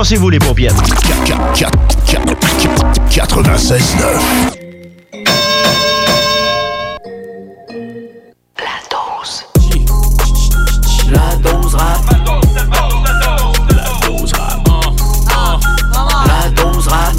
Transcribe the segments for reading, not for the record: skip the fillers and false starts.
Tassez-vous les paupières. 96.9. La dose rap. La dose rap. La dose rap.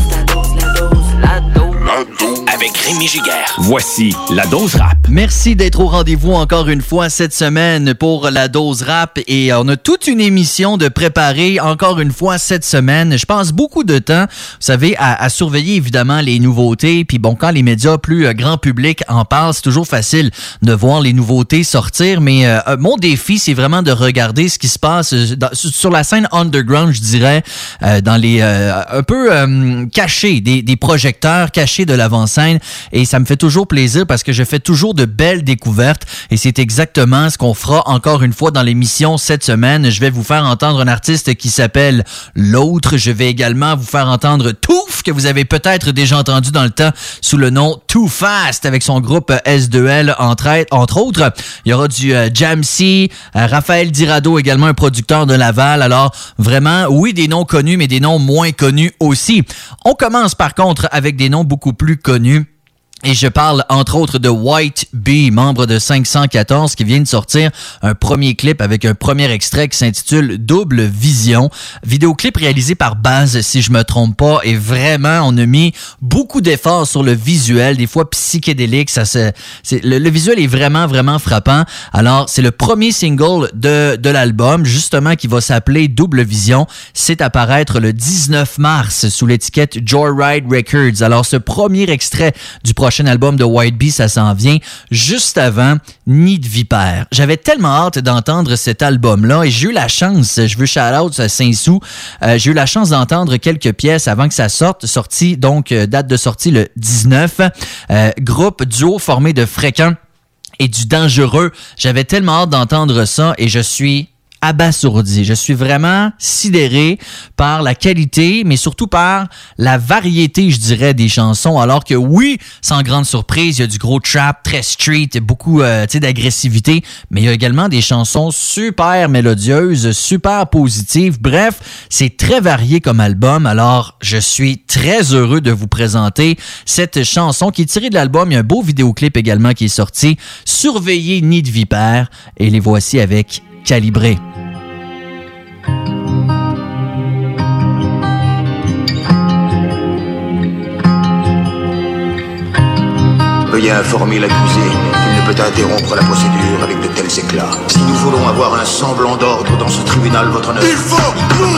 Avec Rémi Giguère. Voici la dose rap. Merci d'être au rendez-vous encore une fois cette semaine pour la dose rap et on a toute une émission de préparer encore une fois cette semaine. Je passe beaucoup de temps, vous savez, à surveiller évidemment les nouveautés. Puis bon, quand les médias plus grand public en parlent, c'est toujours facile de voir les nouveautés sortir. Mais mon défi, c'est vraiment de regarder ce qui se passe sur la scène underground, je dirais, dans les un peu cachés, des projecteurs cachés de l'avant-scène. Et ça me fait toujours plaisir parce que je fais toujours de belles découvertes et c'est exactement ce qu'on fera encore une fois dans l'émission cette semaine. Je vais vous faire entendre un artiste qui s'appelle L'Autre. Je vais également vous faire entendre Touf, que vous avez peut-être déjà entendu dans le temps sous le nom Too Fast avec son groupe S2L entre autres. Il y aura du Jamsey, Raphaël Dirado également, un producteur de Laval. Alors vraiment, oui, des noms connus mais des noms moins connus aussi. On commence par contre avec des noms beaucoup plus connus. Et je parle entre autres de White Bee, membre de 514, qui vient de sortir un premier clip avec un premier extrait qui s'intitule Double Vision. Vidéoclip réalisé par Baz, si je me trompe pas. Et vraiment, on a mis beaucoup d'efforts sur le visuel, des fois psychédélique. Le visuel est vraiment, vraiment frappant. Alors, c'est le premier single de l'album, justement, qui va s'appeler Double Vision. C'est à paraître le 19 mars sous l'étiquette Joyride Records. Alors, ce premier extrait du prochain album de White Bee, ça s'en vient juste avant Nid de Vipère. J'avais tellement hâte d'entendre cet album-là et j'ai eu la chance, je veux shout-out à Saint-Sou, j'ai eu la chance d'entendre quelques pièces avant que ça sorte, date de sortie le 19, groupe duo formé de Fréquent et du Dangereux. J'avais tellement hâte d'entendre ça et je suis abasourdi. Je suis vraiment sidéré par la qualité, mais surtout par la variété, je dirais, des chansons. Alors que oui, sans grande surprise, il y a du gros trap, très street, beaucoup d'agressivité, mais il y a également des chansons super mélodieuses, super positives. Bref, c'est très varié comme album. Alors, je suis très heureux de vous présenter cette chanson qui est tirée de l'album. Il y a un beau vidéoclip également qui est sorti. Surveillez Nid de Vipère. Et les voici avec Calibré. Veuillez informer l'accusé qu'il ne peut interrompre la procédure avec de tels éclats. Si nous voulons avoir un semblant d'ordre dans ce tribunal, votre honneur... Il faut nous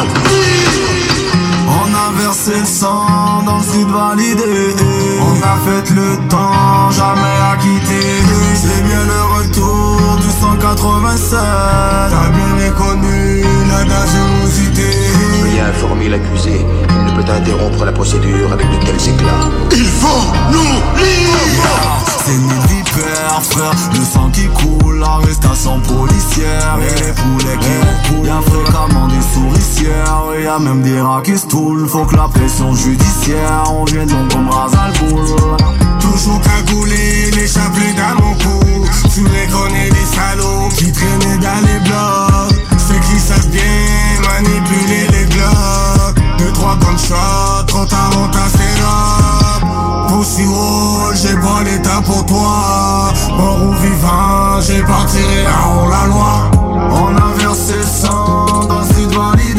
On a versé le sang dans le sud validé. On a fait le temps, jamais acquitté. C'est bien le retour du 187. T'as bien reconnu la dangerosité. Veuillez informer l'accusé qu'il ne peut interrompre la procédure avec de tels éclats. Il faut nous lire. C'est Nid de Vipère, frère, le sang qui coule, l'arrestation policière. Et les poulets qui coulent, y'a fréquemment des souricières. Et y'a même des rats qui se toulent, faut que la pression judiciaire. On vient donc comme Razal Boule. Toujours cagoulé, les chapelets dans mon cou. Tu les connais, des salauds qui traînaient dans les blocs. Ceux qui savent bien manipuler les glocks. 2-3 gunshots, trop tard on t'a serré. Pussy roll, j'ai pas l'état pour toi. Mort ou vivant, j'ai pas tiré à la loi. On a versé le sang dans cette validé.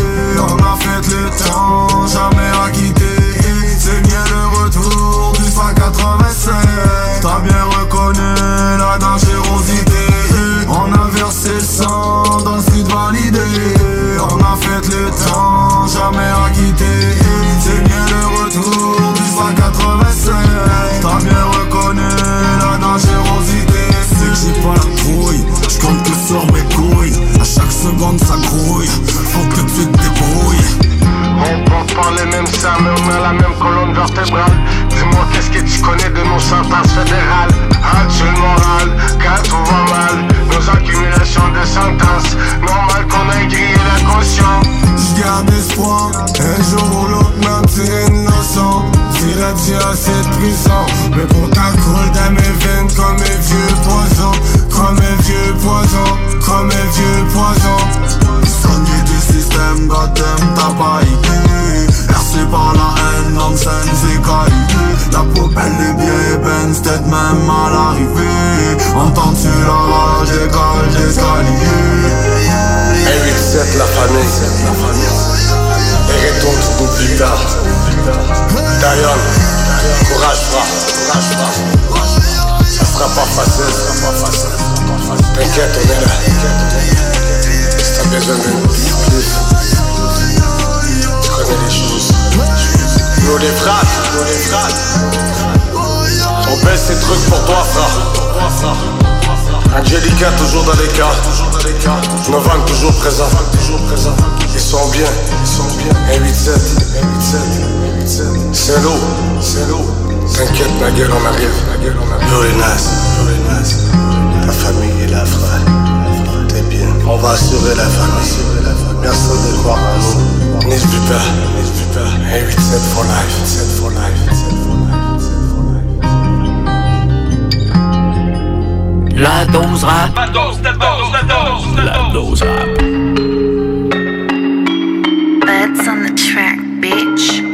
On a fait le temps, jamais acquitté. C'est bien le retour du 187. T'as bien reconnu la dangerosité. On a versé le sang dans cette validé. On a fait le temps, jamais acquitté. C'est bien le retour du 187. T'as bien reconnu la dangerosité. C'est que j'ai pas la trouille, j'compte que sur mes couilles. À chaque seconde ça grouille, faut que tu te débrouilles. On porte pas les mêmes seins, mais on a la même colonne vertébrale. Dis-moi qu'est-ce que tu connais de nos sentences fédérales. As-tu le moral, quand tout va mal. Nos accumulations de sentences, normal qu'on ait grillé l'inconscient. J'garde espoir, un jour ou l'autre même tu es innocent. Dirais Dieu à cette prison, mais pour ta coule dans mes veines comme un vieux poison. Comme un vieux poison, comme un vieux poison. Sonnier du système, goddamn, t'as de la famille. Et retourne, tu n'oublies pas. Dayan, courage, frère. Ça sera pas facile. T'inquiète, on est là. Si t'as besoin d'un plus, tu connais les choses. Nous les frappes. On baisse ces trucs pour toi, frère. Angelica toujours dans les cas. Novembre toujours présent. Ils sont bien. 1-8-7. C'est l'eau. T'inquiète, ma gueule, on arrive. Yorenas. Ta famille est là, frère. T'es bien. On va assurer la famille. Merci de croire en nous. N'hésite pas. 1-8-7 for life. La dose rap. La dose rap. Birds on the track, bitch.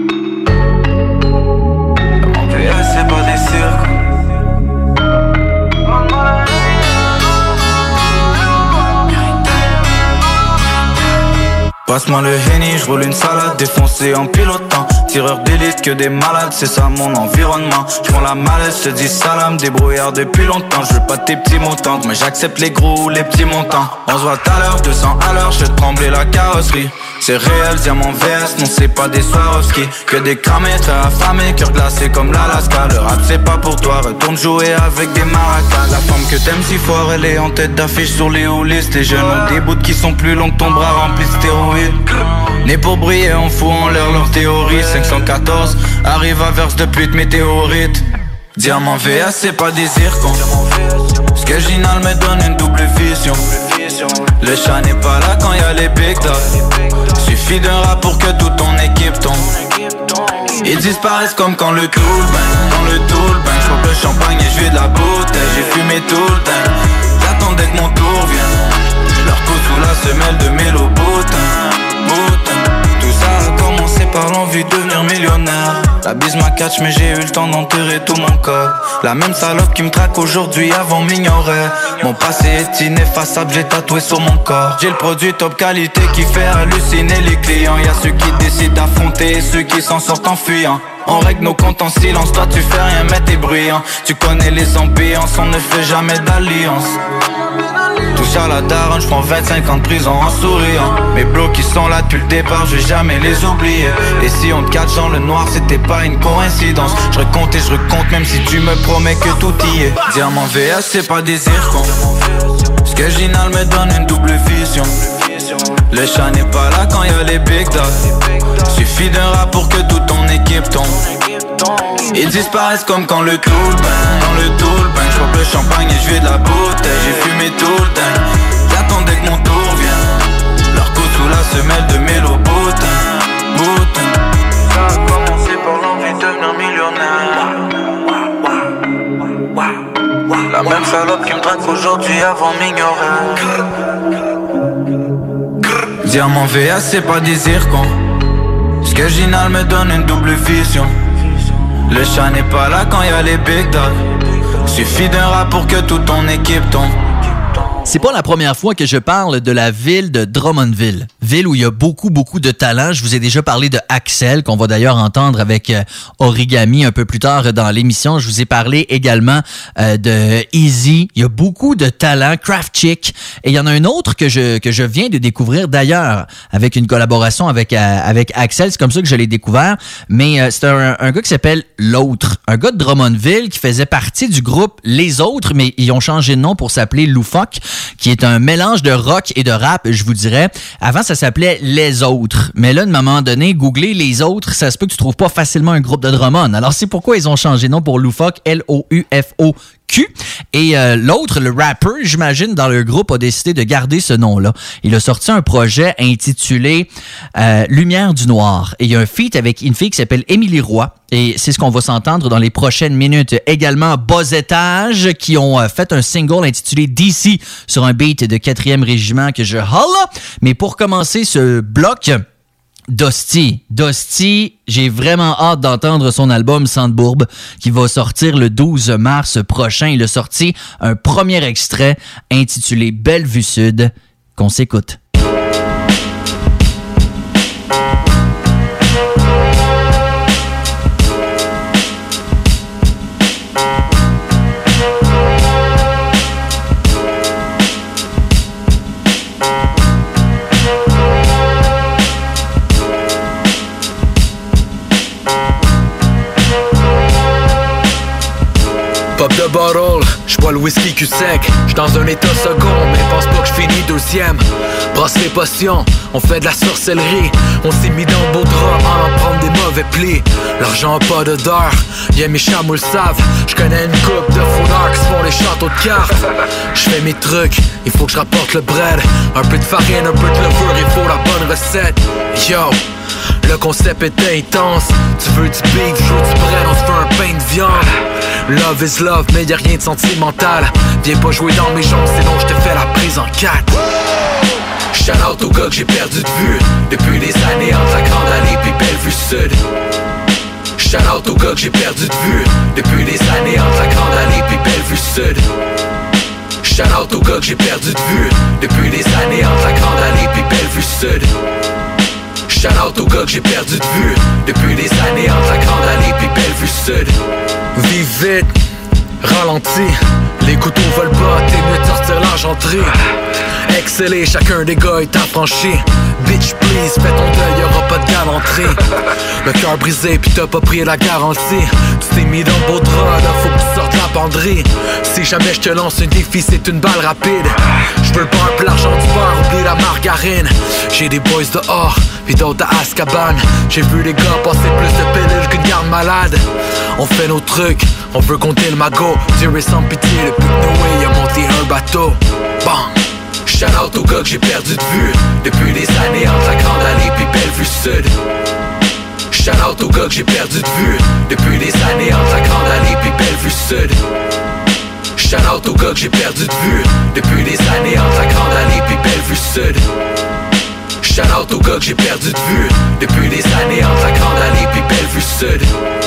C'est pas des cirques. Passe-moi le Henny, j'roule une salade défoncée en pilotant. Tireur d'élite que des malades, c'est ça mon environnement. J'prends la malaise, je te dis salam, débrouillard depuis longtemps. Je veux pas tes petits montants, mais j'accepte les gros ou les petits montants. On se voit tout à l'heure, 200 à l'heure, je fais trembler la carrosserie. C'est réel, diamant VS, non c'est pas des Swarovski. Que des cramés, très affamés, cœur glacé comme l'Alaska. Le rap c'est pas pour toi, retourne jouer avec des maracas. La femme que t'aimes si fort, elle est en tête d'affiche sur les hauts-listes. Les jeunes ont des bouts qui sont plus longs que ton bras rempli de stéroïdes. Né pour briller, on fout en l'air leur théorie. 514, arrive à verse de pluie de météorites. Diamant VS c'est pas des zircons. Ce que Ginal me donne une double vision. Le chat n'est pas là quand y'a les big dogs. Suffit d'un rap pour que toute ton équipe tombe. Ils disparaissent comme quand le tool bang. J'pompe le champagne et j'vide la bouteille. J'ai fumé tout le temps. J'attendais que mon tour vienne. J'leur couche sous la semelle de mélo boutin. Tout ça a commencé par l'envie de devenir millionnaire. La bise m'a catch mais j'ai eu le temps d'enterrer tout mon corps. La même salope qui me traque aujourd'hui avant m'ignorait. Mon passé est ineffaçable, j'ai tatoué sur mon corps. J'ai le produit top qualité qui fait halluciner les clients. Y'a ceux qui décident d'affronter et ceux qui s'en sortent en fuyant. On règle nos comptes en silence, toi tu fais rien mais t'es bruyant. Tu connais les ambiances, on ne fait jamais d'alliance. Touche à la daronne, j'prends 25 ans de prison en souriant. Mes blocs qui sont là depuis le départ, je vais jamais les oublier. Et si on te catch dans le noir, c'était pas une coïncidence. Je recompte et je recompte même si tu me promets que tout y est. Diamant VS c'est pas des zircons. Ce que Ginal me donne une double vision. Le chat n'est pas là quand y'a les big dogs. Suffit d'un rap pour que toute ton équipe tombe. Ils disparaissent comme quand le tool bang. J'pompe le champagne et j'vide la bouteille. J'ai fumé tout le temps. J'attendais que mon tour vienne. Leur couche sous la semelle de mélo boutin. Ça a commencé par l'envie de devenir millionnaire. La même salope qui me traque aujourd'hui avant m'ignorer. Diamant VS c'est pas des zircons. Ce que Ginal me donne une double vision. Le chat n'est pas là quand y'a les big dogs. Suffit d'un rap pour que toute ton équipe tombe. C'est pas la première fois que je parle de la ville de Drummondville. Ville où il y a beaucoup de talent. Je vous ai déjà parlé de Axel, qu'on va d'ailleurs entendre avec Origami un peu plus tard dans l'émission. Je vous ai parlé également de Easy. Il y a beaucoup de talent. Craft Chick. Et il y en a un autre que je viens de découvrir d'ailleurs avec une collaboration avec Axel. C'est comme ça que je l'ai découvert. Mais c'est un gars qui s'appelle L'Autre. Un gars de Drummondville qui faisait partie du groupe Les Autres, mais ils ont changé de nom pour s'appeler Loufoque, qui est un mélange de rock et de rap, je vous dirais. Avant, ça s'appelait Les Autres. Mais là, à un moment donné, googler Les Autres, ça se peut que tu trouves pas facilement un groupe de Drummond. Alors, c'est pourquoi ils ont changé de nom pour Loufoque, L-O-U-F-O-Q. Et l'autre, le rapper, j'imagine, dans le groupe, a décidé de garder ce nom-là. Il a sorti un projet intitulé Lumière du Noir. Et il y a un feat avec une fille qui s'appelle Émilie Roy. Et c'est ce qu'on va s'entendre dans les prochaines minutes. Également, Bas Étage, qui ont fait un single intitulé DC sur un beat de 4e régiment que je holla. Mais pour commencer ce bloc, Dosty, j'ai vraiment hâte d'entendre son album Sandbourbe qui va sortir le 12 mars prochain. Il a sorti un premier extrait intitulé Belle Vue Sud qu'on s'écoute. le whisky cul sec. J'suis dans un état second, mais pense pas que j'finis deuxième. Brosse les potions, on fait de la sorcellerie. On s'est mis dans le beau drap en prendre des mauvais plis. L'argent a pas d'odeur, yeah mes chameaux le savent. J'connais une couple de fraudeurs qui se font les châteaux de cartes. J'fais mes trucs, il faut que je rapporte le bread. Un peu de farine, un peu de levure, il faut la bonne recette. Yo, le concept est intense. Tu veux du beef, je veux du bread, on se fait un pain de viande. Love is love, mais y'a rien de sentimental. Viens pas jouer dans mes jambes, sinon je te fais la prise en 4. Shout out au gars que j'ai perdu de vue depuis des années entre la Grande Allée puis Bellevue Sud. Shout out au gars que j'ai perdu de vue depuis des années entre la Grande Allée puis Bellevue Sud. Shout out au gars que j'ai perdu de vue depuis des années entre la Grande Allée puis Bellevue Sud. Shout out au gars que j'ai perdu de vue depuis des années entre la Grande Allée puis Bellevue Sud. Vive vite, ralenti, les couteaux volent pas, t'es mieux de sortir l'argenterie. Exceller, chacun des gars est affranchi. Bitch please, fais ton deuil, y'aura pas de galanterie. Le cœur brisé pis t'as pas pris la garantie. Tu t'es mis dans le beau drap, là faut que tu sortes la penderie. Si jamais je te lance un défi, c'est une balle rapide. J'veux le beurre pis l'argent du beurre, oublie la margarine. J'ai des boys dehors, pis d'autres à Azkaban. J'ai vu les gars passer plus de pilules qu'une garde malade. On fait nos trucs, on veut compter le magot. Dieu est sans pitié, depuis que Noé a monté un bateau. Bang! Shout out au gars que j'ai perdu de vue depuis des années entre la Grande Allée puis Bellevue Sud. Shout out au gars que j'ai perdu de vue depuis des années entre la Grande Allée puis Bellevue Sud. Shout out au gars que j'ai perdu de vue depuis des années entre la Grande Allée puis Bellevue Sud. Shout out au gars que j'ai perdu de vue depuis des années entre la Grande Allée puis Bellevue Sud.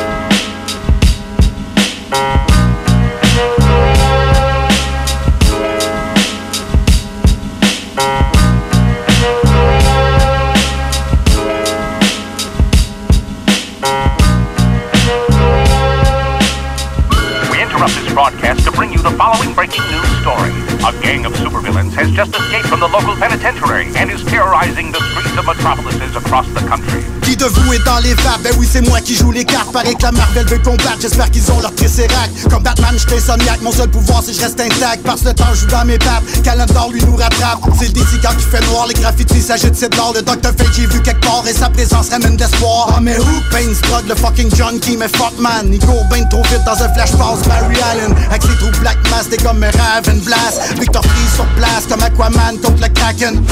Broadcast to bring you the following breaking news story. A gang of supervillains has just escaped from the local penitentiary and is terrorizing the streets of metropolises across the country. Qui de vous est dans les vapes? Ben oui, c'est moi qui joue les cartes. Paraît que la Marvel veut combattre, j'espère qu'ils ont leur tricérac. Comme Batman, j'suis insomniaque, mon seul pouvoir c'est que je reste intact. Parce que le temps joue dans mes papes, Calendar lui nous rattrape. C'est le DC quand il fait noir, les graffitis s'agitent, c'est de l'or. Le Dr. Fate j'ai vu quelque part et sa présence ramène d'espoir. Ah mais où? Pain Sprog, le fucking junkie, mais fuck man. Il court ben trop vite dans un flash pass, Barry Allen. Avec ses trous Black Mass, des comme Raven Blast. Victor Freeze sur place comme Aquaman contre le Kraken.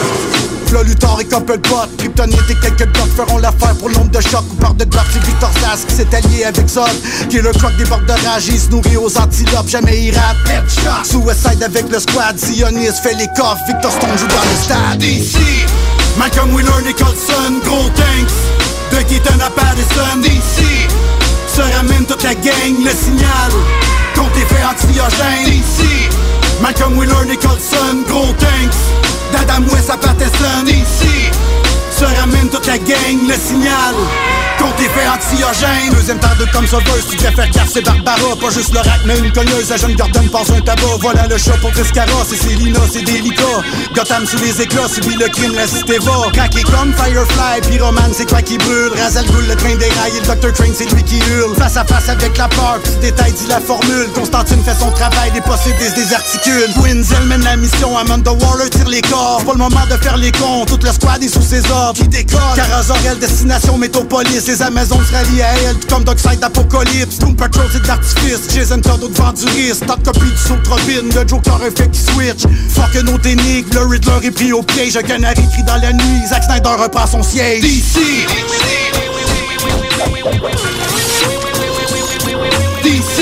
Fla Luthor et Coppelpot, Kryptonite et quelques blocs feront l'affaire pour l'ombre de choc. Ou par de glock, c'est Victor Zaz qui s'est allié avec Zod. Qui est le croc des bords de rage, il se nourrit aux antilopes, jamais il rate. Suicide avec le squad, Zionist fait les coffres, Victor Stone joue dans le stade. DC, Malcolm Wheeler, Nicholson, gros tanks, de Keaton à Patterson. DC, se ramène toute la gang, le signal, contre effet anxiogène. DC, Malcolm Wheeler, Nicholson, gros tanks, d'Adam West à Patterson. Ici, se ramène toute la gang, le signal, contre effet anxiogène. Deuxième temps de comme sauveuse, tu devrais faire gaffe, c'est Barbara. Pas juste le rack, mais une cogneuse, la jeune Gordon passe un tabac. Voilà le chat pour Triscara, c'est Célina, c'est délicat. Gotham sous les éclats, subit le crime, la cité va. Craqué comme Firefly, Pyroman, c'est quoi qui brûle. Razal Ghoul, le train déraille, et le Dr. Crane, c'est lui qui hurle. Face à face avec la peur, petit détail dit la formule. Constantine fait son travail, des possédés se désarticulent. Quinzel mène la mission, Amanda Waller tire les corps. Pas le moment de faire les cons, toute le squad est sous ses ordres. Qui décolle, Carazorel, destination Métropolis. Les Amazones se rallient à elle, tout comme Darkseid d'Apocalypse. Doom Patrol c'est de l'artifice, Jason Todd au devant du risque. Tant de copies du saut Robin, le Joker un fait qui switch. Fuck un autre énigme, le Riddler est pris au piège. Un canari crie dans la nuit, Zack Snyder reprend son siège. DC, DC,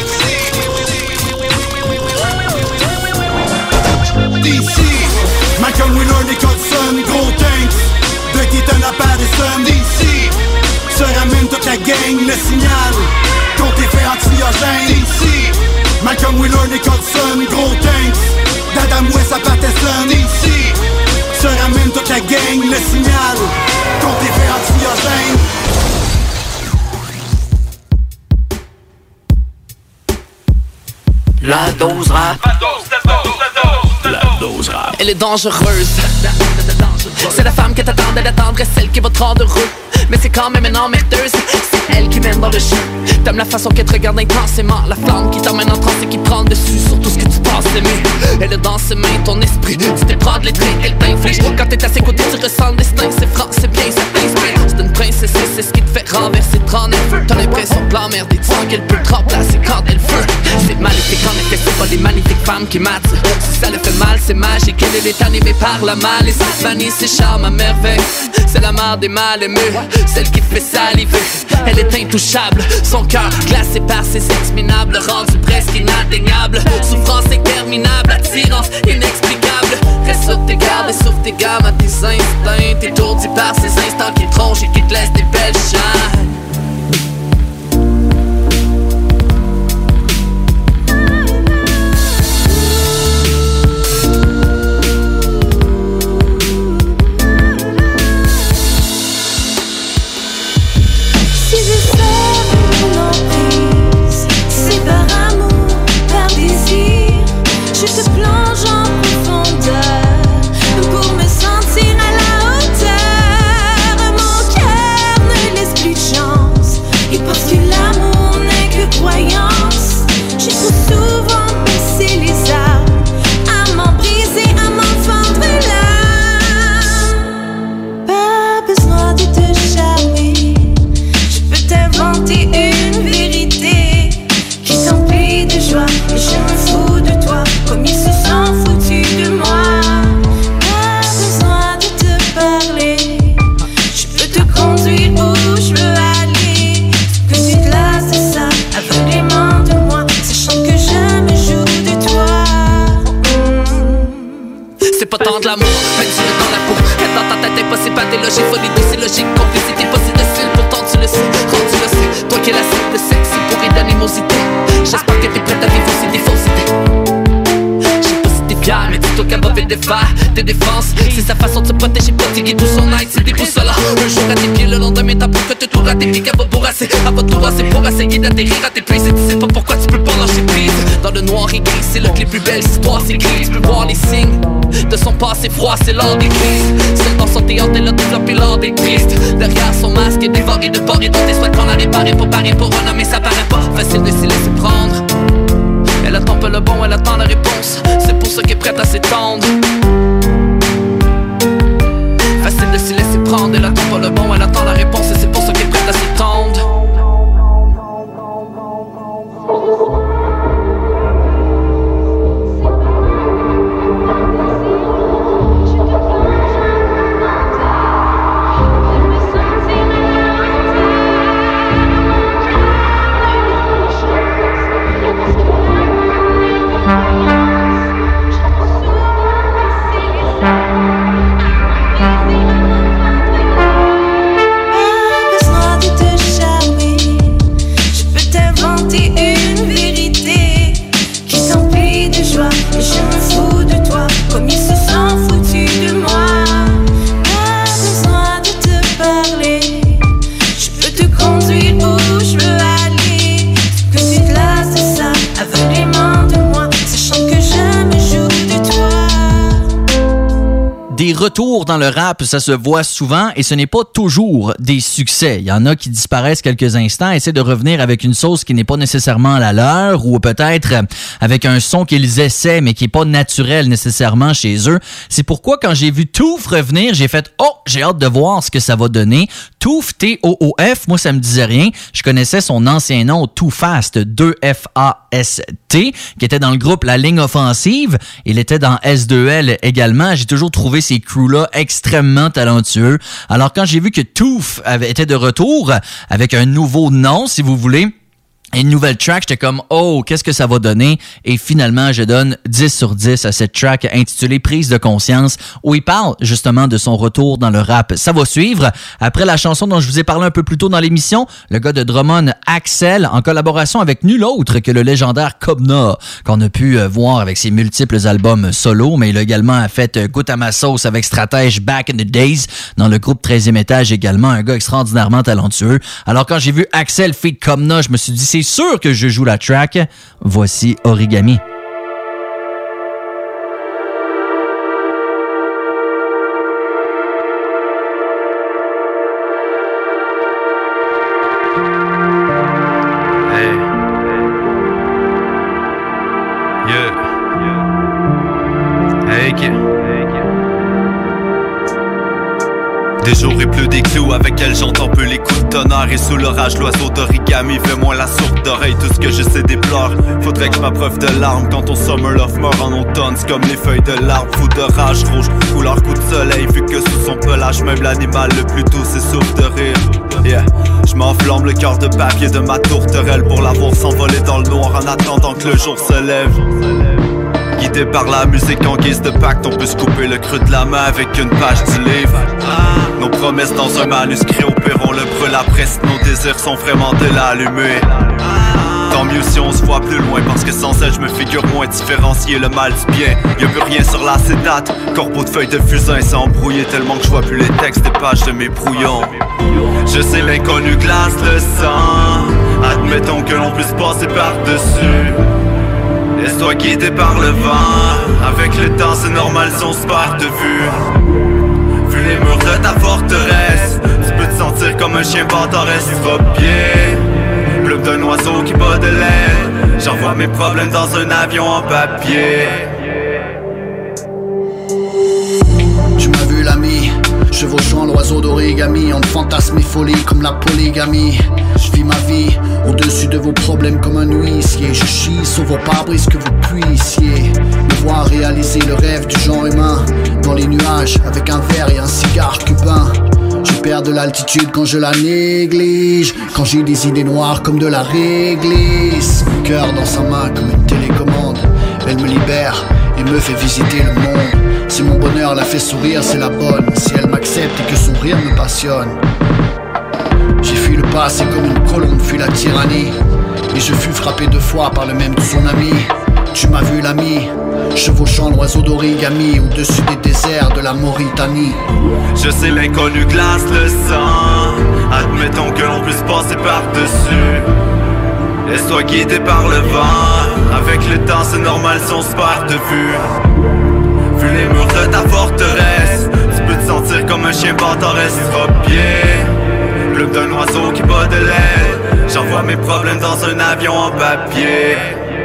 DC, Malcolm Wheeler, Nicholson, gros tanks, de Keaton à Patterson. DC, se ramène toute la gang, le signal, contre effet anxiogène. DC, Malcolm Wheeler, Nicholson, gros tanks, d'Adam West à Patterson. DC, se ramène toute la gang, le signal, contre effet anxiogène. La dose rap. La dose rap. Elle est dangereuse. C'est la femme que t'attendais d'attendre et celle qui va te rendre heureux. mais c'est quand même une emmerdeuse. C'est elle qui mène dans le jeu. T'aimes la façon qu'elle te regarde intensément, la flamme qui t'emmène en transe et qui prend dessus sur tout ce que tu penses aimer. Elle est dans ses mains, ton esprit, tu t'éprends de les traits, elle t'inflige. Quand t'es à ses côtés, tu ressens le destin, c'est franc, c'est bien, ça t'inspire. C'est une princesse, c'est ce qui te fait renverser, te rendre un feu. T'as l'impression de l'emmerder, tu sens qu'elle peut te remplacer quand elle veut. C'est maléfique, en effet, c'est pas des magnifiques femmes qui m'attirent. Si ça le fait mal, c'est magique, elle est animée par la malice. Vanille, c'est charme à merveille, c'est la mère des mal aimés, celle qui fait saliver. Elle est intouchable, son cœur glacé par ses ex minables, rendu presque inatteignable. Souffrance interminable, attirance inexplicable. Reste sur tes gardes et souffle tes gammes à tes instincts. Étourdi par ces instants qui te rongent et qui te laissent des belles chaînes. Je te plonge en profondeur pour me sentir à la hauteur. Mon cœur ne laisse plus de chance, et parce que l'amour n'est que croyance, j'ai trop souvent baissé les armes, à m'en briser, à m'en fendre l'âme. Pas besoin de te charmer, je peux t'inventer une vérité qui t'emplit de joie, et je me fous de toi comme ils se sont foutus de moi. Pas besoin de te parler, je peux te conduire où je veux aller. Que tu te lasses de ça, aveuglément de moi, sachant que je me joue de toi. C'est pas tant de l'amour, même si dans la peau. Elle dans ta tête, impossible à déloger. Folie douce, c'est logique, complicité, pas si docile. Pourtant tu le sais, quand tu le sais. Toi qui es la cible de sexe, c'est pour et d'animosité. J'espère que t'es prête à vivre ces défaussités. Mais dis-toi qu'elle va défaire tes défenses. C'est sa façon de se protéger, protéger tout son aide. C'est des boussoles. Un jour à tes pieds, le lendemain t'as pour que tu tournes à tes pieds. Qu'elle va bourrasser, elle va tout rasser pour essayer d'atterrir à tes pieds. Et tu sais pas pourquoi tu peux pas lâcher prise. Dans le noir et gris, c'est là que les plus belles histoires s'écrivent. Tu peux voir les signes de son passé froid, c'est l'art des crises. Seule dans son théâtre, elle a développé l'art des tristes. Derrière son masque est dévoré de bord et dans tes souhaits qu'on a réparé pour parer pour un homme. Mais ça paraît pas facile de s'y laisser prendre. Elle attend pas le bon, elle attend la réponse. C'est pour ça qu'elle est prête à s'étendre. Facile de s'y laisser prendre. Elle attend pas le bon, elle attend la réponse. Et c'est pour ça qu'elle est prête à s'étendre. Des retours dans le rap, ça se voit souvent et ce n'est pas toujours des succès. Il y en a qui disparaissent quelques instants, essaient de revenir avec une sauce qui n'est pas nécessairement la leur ou peut-être avec un son qu'ils essaient mais qui n'est pas naturel nécessairement chez eux. C'est pourquoi quand j'ai vu Toof revenir, j'ai fait « Oh, j'ai hâte de voir ce que ça va donner ». Toof, T-O-O-F, moi ça me disait rien. Je connaissais son ancien nom, Too Fast, 2-F-A-S-T, qui était dans le groupe La Ligne Offensive. Il était dans S2L également. J'ai toujours trouvé ces crews-là extrêmement talentueux. Alors quand j'ai vu que Toof était de retour avec un nouveau nom, si vous voulez, et une nouvelle track, j'étais comme « Oh, qu'est-ce que ça va donner? » Et finalement, je donne 10 sur 10 à cette track intitulée « Prise de conscience » où il parle justement de son retour dans le rap. Ça va suivre. Après la chanson dont je vous ai parlé un peu plus tôt dans l'émission, le gars de Drummond, Axel, en collaboration avec nul autre que le légendaire Kobna, qu'on a pu voir avec ses multiples albums solo, mais il a également fait Goûte à ma sauce avec Stratège Back in the Days dans le groupe 13e étage également, un gars extraordinairement talentueux. Alors quand j'ai vu Axel feat Kobna, je me suis dit c'est sûr que je joue la track. Voici Origami. Des jours et pleut des clous, avec elle j'entends peu les coups de tonnerre. Et sous l'orage l'oiseau d'origami fait moins la sourde d'oreille. Tout ce que je sais déplore, faudrait que je m'abreuve de larmes. Quand ton summer love meurt en automne, c'est comme les feuilles de l'arbre. Fou de rage rouge, couleur coup de soleil. Vu que sous son pelage même l'animal le plus doux s'essouffle de rire. Yeah, je m'enflamme le cœur de papier de ma tourterelle pour la voir s'envoler dans le noir en attendant que le jour se lève. Guidé par la musique en guise de pacte, on peut se couper le creux de la main avec une page du livre. Nos promesses dans un manuscrit au perron le brûle la presse, nos désirs sont vraiment de l'allumer. Tant mieux si on se voit plus loin, parce que sans elle je me figure moins différencier le mal du bien. Y'a plus rien sur l'acétate, corbeau de feuilles de fusain s'est embrouillé tellement que je vois plus les textes des pages de mes brouillons. Je sais l'inconnu glace le sang, admettons que l'on puisse passer par-dessus. Laisse-toi guider par le vent, avec le temps c'est normal si on se perd de vue. Vu les murs de ta forteresse, tu peux te sentir comme un chien bâtard estropié. Plume d'un oiseau qui bat de l'aile, j'envoie mes problèmes dans un avion en papier. Tu m'as vu l'ami, chevauchant l'oiseau d'origami, entre fantasmes et folie comme la polygamie. Je vis ma vie au-dessus de vos problèmes comme un huissier. Je chie sur vos pare-brises que vous puissiez me voir réaliser le rêve du genre humain dans les nuages avec un verre et un cigare cubain. Je perds de l'altitude quand je la néglige, quand j'ai des idées noires comme de la réglisse. Mon cœur dans sa main comme une télécommande, elle me libère et me fait visiter le monde. Si mon bonheur la fait sourire, c'est la bonne. Si elle m'accepte et que son rire me passionne. J'ai fui le passé comme une colombe fuit la tyrannie, et je fus frappé 2 fois par le même tsunami. Tu m'as vu l'ami, chevauchant l'oiseau d'origami au-dessus des déserts de la Mauritanie. Je sais l'inconnu glace le sang, admettons que l'on puisse passer par-dessus. Laisse-toi guider par le vent, avec le temps c'est normal si on se perd de vue. Vu les murs de ta forteresse, tu peux te sentir comme un chien bâtard estropié. Plume d'un oiseau qui bat de l'aile, j'envoie mes problèmes dans un avion en papier.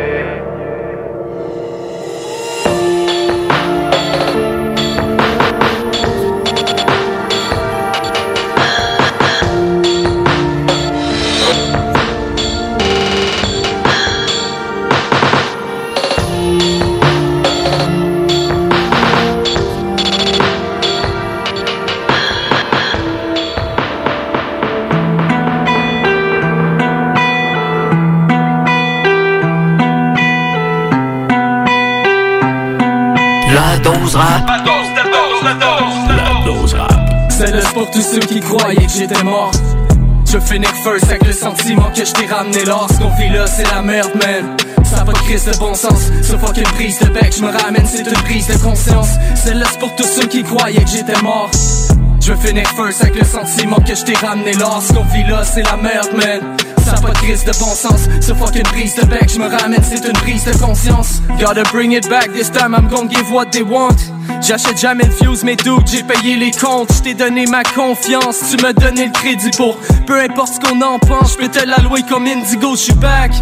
La dose rap. C'est le pour tous ceux qui croyaient que j'étais mort. Je finis first avec le sentiment que je t'ai ramené là. Ce qu'on vit là c'est la merde man. Ça a pas de crise de bon sens. Ce fucking prise de bec je me ramène, c'est une prise de conscience. C'est le pour tous ceux qui croyaient que j'étais mort. Je finis first avec le sentiment que je t'ai ramené là. Ce qu'on vit là c'est la merde man. Ça a pas de crise de bon sens. Ce fucking prise de bec je me ramène, c'est une prise de conscience. Gotta bring it back this time, I'm gonna give what they want. J'achète jamais de views, mais dude, j'ai payé les comptes. J't'ai donné ma confiance, tu m'as donné le crédit pour peu importe ce qu'on en pense, j'peux te l'allouer comme Indigo. J'suis back,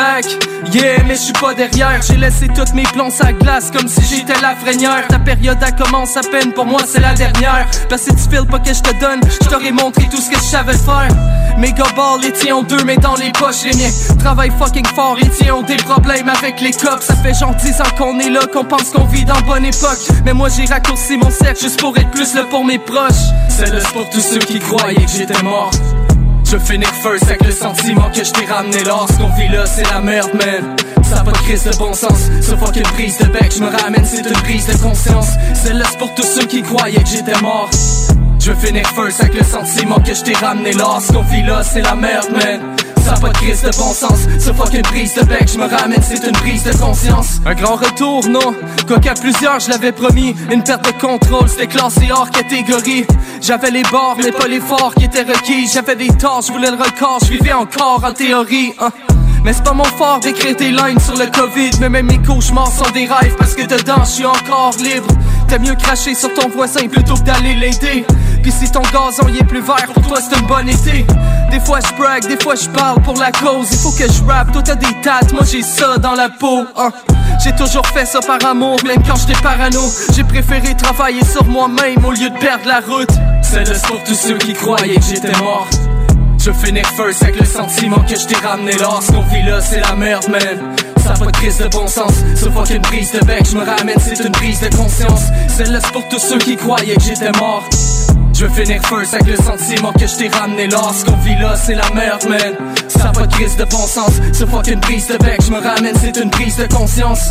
yeah, mais j'suis pas derrière. J'ai laissé tous mes plans à glace comme si j'étais la freinière. Ta période elle commence à peine, pour moi c'est la dernière. Parce que tu files pas que j'te donne, j't'aurais montré tout ce que j'savais faire. Méga ball, les tiens ont 2 mais dans les poches les miens. Travaille fucking fort, les tiens ont des problèmes avec les cops. Ça fait genre 10 ans qu'on est là, qu'on pense qu'on vit dans bonne époque. Mais moi j'ai raccourci mon cercle juste pour être plus là pour mes proches. C'est le pour tous ceux qui croyaient que j'étais mort. Je finis first avec le sentiment que je t'ai ramené là. Ce qu'on vit là c'est la merde man. Ça a pas de crise de bon sens. Ce fucking prise de bec je me ramène, c'est une prise de conscience. C'est le pour tous ceux qui croyaient que j'étais mort. Je finis first avec le sentiment que je t'ai ramené là. Ce qu'on vit là c'est la merde man. Ça a pas de crise de bon sens. Ce fucking prise de bec je me ramène, c'est une prise de conscience. Un grand retour non, quoiqu'à plusieurs je l'avais promis. Une perte de contrôle, c'était classé hors catégorie. J'avais les bords mais pas les forts qui étaient requis. J'avais des torts, je voulais le record, je vivais encore en théorie Mais c'est pas mon fort d'écrire des lines sur le Covid. Mais même mes cauchemars sont des rêves parce que dedans je suis encore libre. T'aimes mieux cracher sur ton voisin plutôt que d'aller l'aider. Pis si ton gazon y est plus vert, pour toi c'est une bonne été. Des fois je brag, des fois je parle pour la cause. Il faut que je rappe, toi t'as des tattes, moi j'ai ça dans la peau J'ai toujours fait ça par amour, même quand j'étais parano. J'ai préféré travailler sur moi-même au lieu de perdre la route. C'est le pour tous ceux qui croyaient que j'étais mort. Je veux finir first avec le sentiment que je t'ai ramené là. Ce qu'on vit là, c'est la merde, man. Ça a pas de crise de bon sens. Ce fucking prise de bec, je me ramène, c'est une prise de conscience. C'est le pour tous ceux qui croyaient que j'étais mort. Je veux finir first avec le sentiment que je t'ai ramené là. Ce qu'on vit là, c'est la merde, man. Ça a pas de crise de bon sens. Ce fucking prise de bec, je me ramène, c'est une prise de conscience.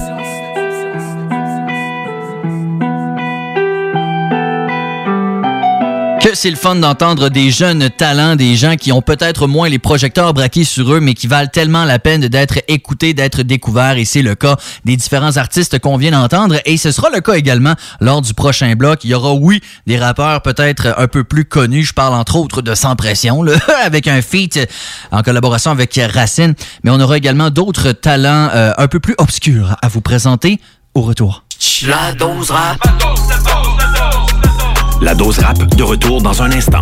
Que c'est le fun d'entendre des jeunes talents, des gens qui ont peut-être moins les projecteurs braqués sur eux, mais qui valent tellement la peine d'être écoutés, d'être découverts. Et c'est le cas des différents artistes qu'on vient d'entendre. Et ce sera le cas également lors du prochain bloc. Il y aura, oui, des rappeurs peut-être un peu plus connus. Je parle entre autres de Sans Pression, là, avec un feat en collaboration avec Racine. Mais on aura également d'autres talents un peu plus obscurs à vous présenter au retour. La dose rap. La dose rap, de retour dans un instant.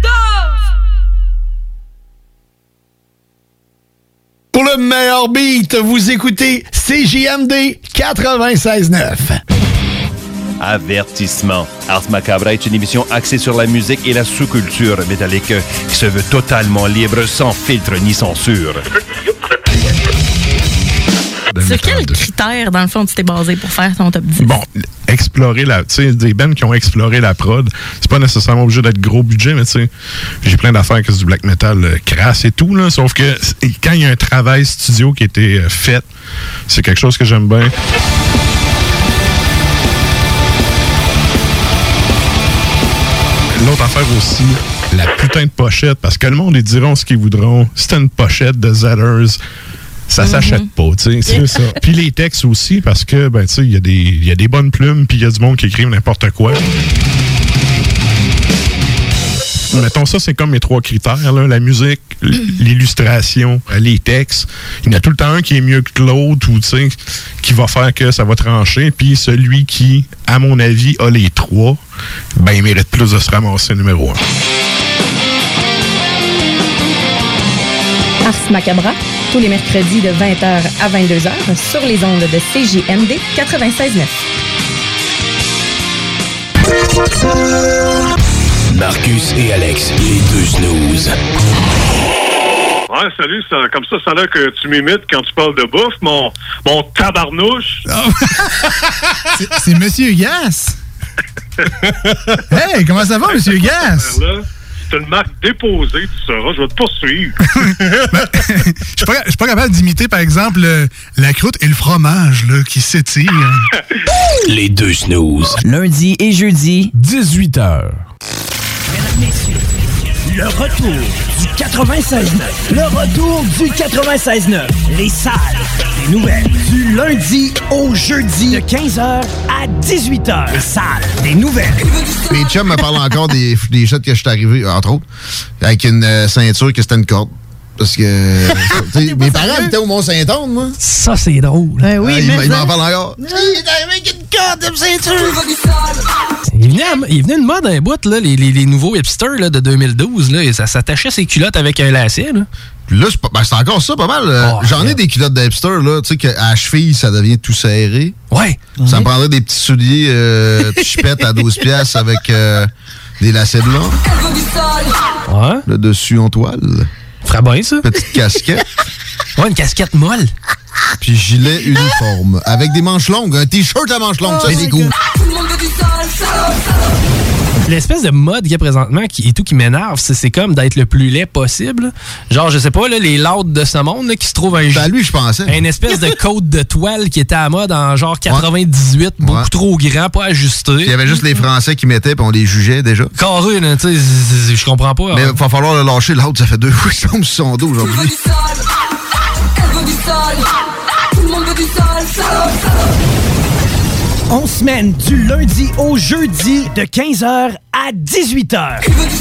Pour le meilleur beat, vous écoutez CJMD 96.9. Avertissement. Ars Macabra est une émission axée sur la musique et la sous-culture métallique qui se veut totalement libre, sans filtre ni censure. Sur quels critères, dans le fond, tu t'es basé pour faire ton top 10? Bon, explorer tu sais, des bands qui ont exploré la prod, c'est pas nécessairement obligé d'être gros budget, mais tu sais, j'ai plein d'affaires que c'est du black metal crasse et tout, là, sauf que quand il y a un travail studio qui a été fait, c'est quelque chose que j'aime bien. L'autre affaire aussi, la putain de pochette, parce que le monde, ils diront ce qu'ils voudront. C'est une pochette de Zellers. Ça s'achète pas, tu sais, c'est ça. Puis les textes aussi, parce que, ben, tu sais, il y a des bonnes plumes, puis il y a du monde qui écrive n'importe quoi. Mettons, ça, c'est comme mes 3 critères, là. La musique, l'illustration, les textes. Il y en a tout le temps un qui est mieux que l'autre, ou, tu sais, qui va faire que ça va trancher. Puis celui qui, à mon avis, a les 3, ben, il mérite plus de se ramasser numéro 1. Ars Macabra, tous les mercredis de 20h à 22h sur les ondes de CJMD 96.9. Marcus et Alex, les deux snooze. Ouais, salut, comme ça a l'air que tu m'imites quand tu parles de bouffe, mon tabarnouche. C'est Monsieur Gas. Hey, comment ça va, Monsieur Gas? C'est une marque déposée, tu sauras, je vais te poursuivre. Je suis pas capable d'imiter, par exemple, la croûte et le fromage là, qui s'étirent. Les deux snooze. Lundi et jeudi, 18h. Mesdames, messieurs, le retour du 96.9. Le retour du 96.9. Les salles des nouvelles. Du lundi au jeudi de 15h à 18h. Les salles des nouvelles. Les chums me parlent encore des shots que je suis arrivé, entre autres, avec une ceinture que c'était une corde. Parce que mes parents habitaient au Mont-Saint-Anne, moi. Ça, c'est drôle. Oui, ils m'en parlent encore. Il est arrivé avec une corde de ceinture. Il venait de mode un bout, là, les nouveaux hipsters là, de 2012. Là, et ça s'attachait ses culottes avec un lacet. Là. Là, c'est encore ça, pas mal. J'en ai des culottes de hipster, là, tu sais, qu'à la cheville, ça devient tout serré. Ouais. Ça me prendrait des petits souliers chipettes à 12 piastres avec des lacets blancs. Ouais. Le dessus en toile. Ferait bien, ça. Petite casquette. Ouais, une casquette molle. Puis gilet uniforme. Avec des manches longues. Un t-shirt à manches longues, ça, c'est cool. L'espèce de mode qu'il y a présentement qui m'énerve, c'est comme d'être le plus laid possible. Genre, je sais pas, là, les laudes de ce monde là, qui se trouvent lui, je pensais. Une espèce de côte de toile qui était à mode en genre 98, beaucoup trop grand, pas ajusté. Il y avait juste les Français qui mettaient puis on les jugeait déjà. Carré, tu sais, je comprends pas. Mais il va falloir le lâcher. L'autre, ça fait 2 fois qu'il tombe sur son dos aujourd'hui. On se mène du lundi au jeudi de 15h à 18h.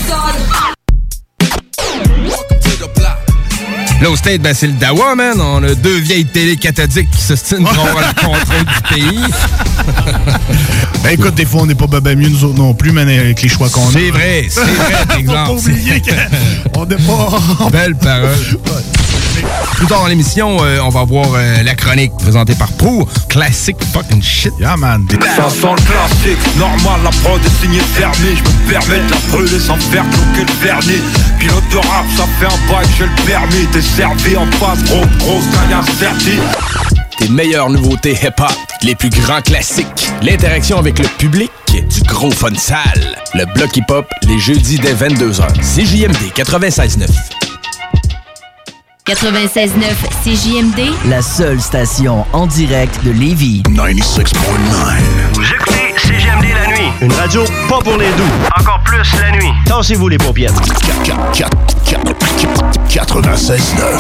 Là, au State, ben, c'est le Dawa, man. On a 2 vieilles télé cathodiques qui s'ostinent pour avoir le contrôle du pays. Ben, écoute, des fois, on n'est pas baba mieux, nous autres non plus, mais avec les choix qu'on a. C'est vrai, par exemple. Faut pas oublier qu'on n'est pas... Belle parole. Plus tard dans l'émission, on va voir la chronique présentée par Pro. Classic fucking shit. Yeah, man. Ça sent le classique, normal, la prod est signée fermée. Je me permets de la brûler sans faire cloquer le vernis. Pilote de rap, ça fait un bail, j'ai le permis. T'es servi en face, grosse gagne incertite. Tes meilleures nouveautés hip-hop, les plus grands classiques, l'interaction avec le public, du gros fun sale. Le bloc hip-hop, les jeudis dès 22h. CJMD 96.9. 96.9 CJMD, la seule station en direct de Lévis. 96.9. Vous écoutez CJMD la nuit. Une radio pas pour les doux. Encore plus la nuit. Tassez-vous les paupières. 96.9.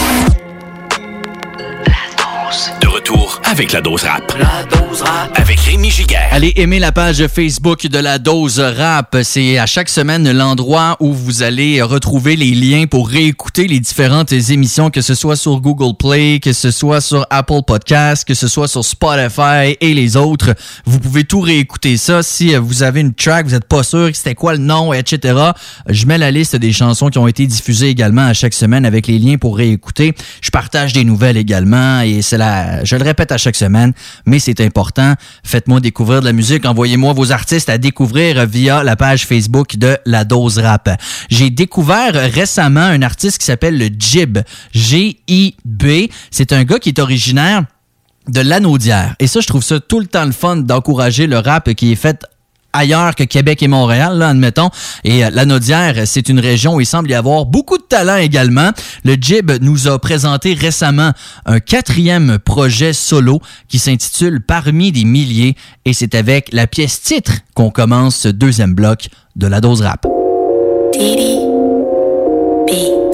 De retour avec la dose rap. La dose rap. Avec Rémi Giguère. Allez aimer la page Facebook de la dose rap. C'est à chaque semaine l'endroit où vous allez retrouver les liens pour réécouter les différentes émissions, que ce soit sur Google Play, que ce soit sur Apple Podcasts, que ce soit sur Spotify et les autres. Vous pouvez tout réécouter ça. Si vous avez une track, vous n'êtes pas sûr c'était quoi le nom, etc. Je mets la liste des chansons qui ont été diffusées également à chaque semaine avec les liens pour réécouter. Je partage des nouvelles également et je le répète à chaque semaine, mais c'est important. Faites-moi découvrir de la musique. Envoyez-moi vos artistes à découvrir via la page Facebook de La Dose Rap. J'ai découvert récemment un artiste qui s'appelle le Jib. G-I-B. C'est un gars qui est originaire de Lanaudière. Et ça, je trouve ça tout le temps le fun d'encourager le rap qui est fait ailleurs que Québec et Montréal, là, admettons. Et Lanaudière, c'est une région où il semble y avoir beaucoup de talent également. Le Jib nous a présenté récemment un 4e projet solo qui s'intitule Parmi des milliers. Et c'est avec la pièce titre qu'on commence ce 2e bloc de La Dose Rap. Diddy Beats.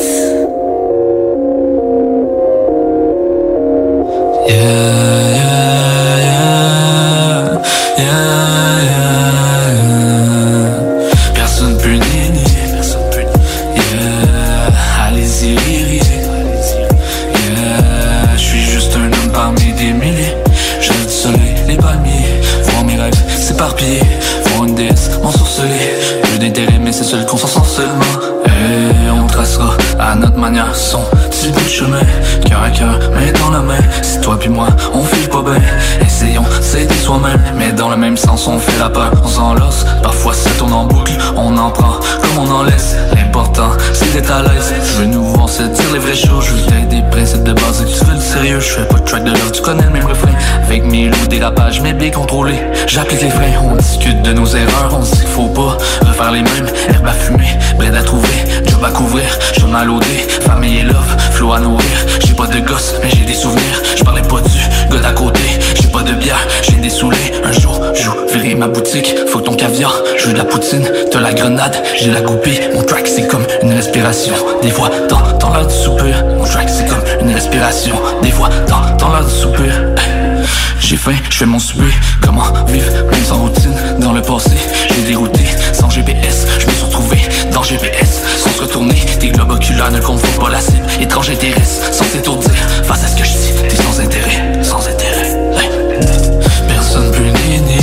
Éparpillé, font une déesse ensorcelée. Plus d'intérêt mais c'est seul qu'on s'en sort seulement. Et on tracera à notre manière son petit bout de chemin. Cœur à cœur, main dans la main. Si toi puis moi on file pas bien, essayons d'aider soi-même. Mais dans le même sens on fait la peur, on s'enlace. Parfois ça tourne en boucle, on en prend comme on en laisse. L'important c'est d'être à l'aise. Je veux nous voir se dire les vraies choses. Je veux t'aider des principes de base et que tu veux le sérieux. Je fais pas de track de love, tu connais le même refrain. Avec mes loups dérapages mais bien contrôlés. J'applique les freins, on discute de nos erreurs. On se dit qu'il faut pas refaire les mêmes. Herbe à fumer, bread à trouver, job à couvrir. Journal au dé, famille et love, flow à nourrir. J'ai pas de gosse mais j'ai des souvenirs. J'parlais pas du gars d'à côté. J'ai pas de bière, j'ai des saoulés. Un jour, j'ouvrirai ma boutique. Faut ton caviar, je veux de la poutine. T'as la grenade, j'ai la goupille. Mon track c'est comme une respiration. Des fois, dans l'heure du soupir. Mon track c'est comme une respiration. Des fois, dans l'heure du soupir. J'ai faim, je fais mon souper. Comment vivre même sans routine? Dans le passé, j'ai dérouté. Sans GPS, je me suis retrouvé dans GPS. Sans se retourner, tes globes oculaires ne confondent pas la cible. Étrange intéresse, sans s'étourdir. Face à ce que je dis, t'es sans intérêt, sans intérêt. Personne peut nier.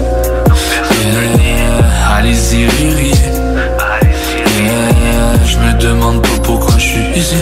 Allez-y, rire. Je me demande pas pourquoi je suis ici.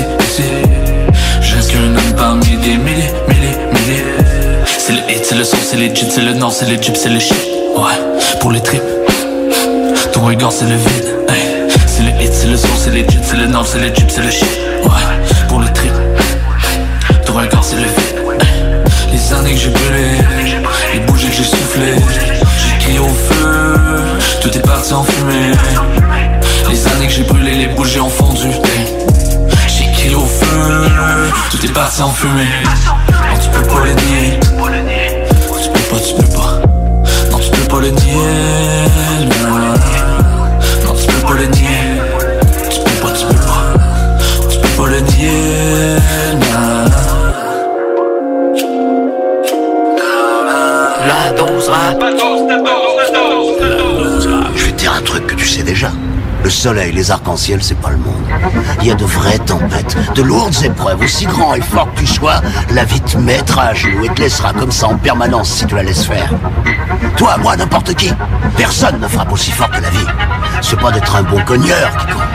Je reste qu'un homme parmi des milliers. C'est le hit, c'est le son, c'est legit, c'est le nord, c'est le jeep, c'est le shit. Ouais, pour les trips. Ton regard, c'est le vide. Hey. C'est le hit, c'est le son, c'est legit, c'est le nord, c'est le jeep, c'est le shit. Ouais, pour les trips. Ton regard, c'est le vide. Hey. Les années que j'ai brûlées, les bougies que j'ai soufflées. J'ai crié au feu, tout est parti en fumée. Les années que j'ai brûlé, les bougies ont fondu. J'ai crié au feu, tout est parti en fumée. Non, tu peux pas le nier. Tu peux pas. Non, tu peux pas le nier. Non, tu peux pas le nier. Tu peux pas. Tu peux pas le nier. La dose rap. Je vais te dire un truc que tu sais déjà. Le soleil, les arcs-en-ciel, c'est pas le monde. Il y a de vraies tempêtes, de lourdes épreuves. Aussi grand et fort que tu sois, la vie te mettra à genoux et te laissera comme ça en permanence si tu la laisses faire. Toi, moi, n'importe qui. Personne ne frappe aussi fort que la vie. C'est pas d'être un bon cogneur qui compte.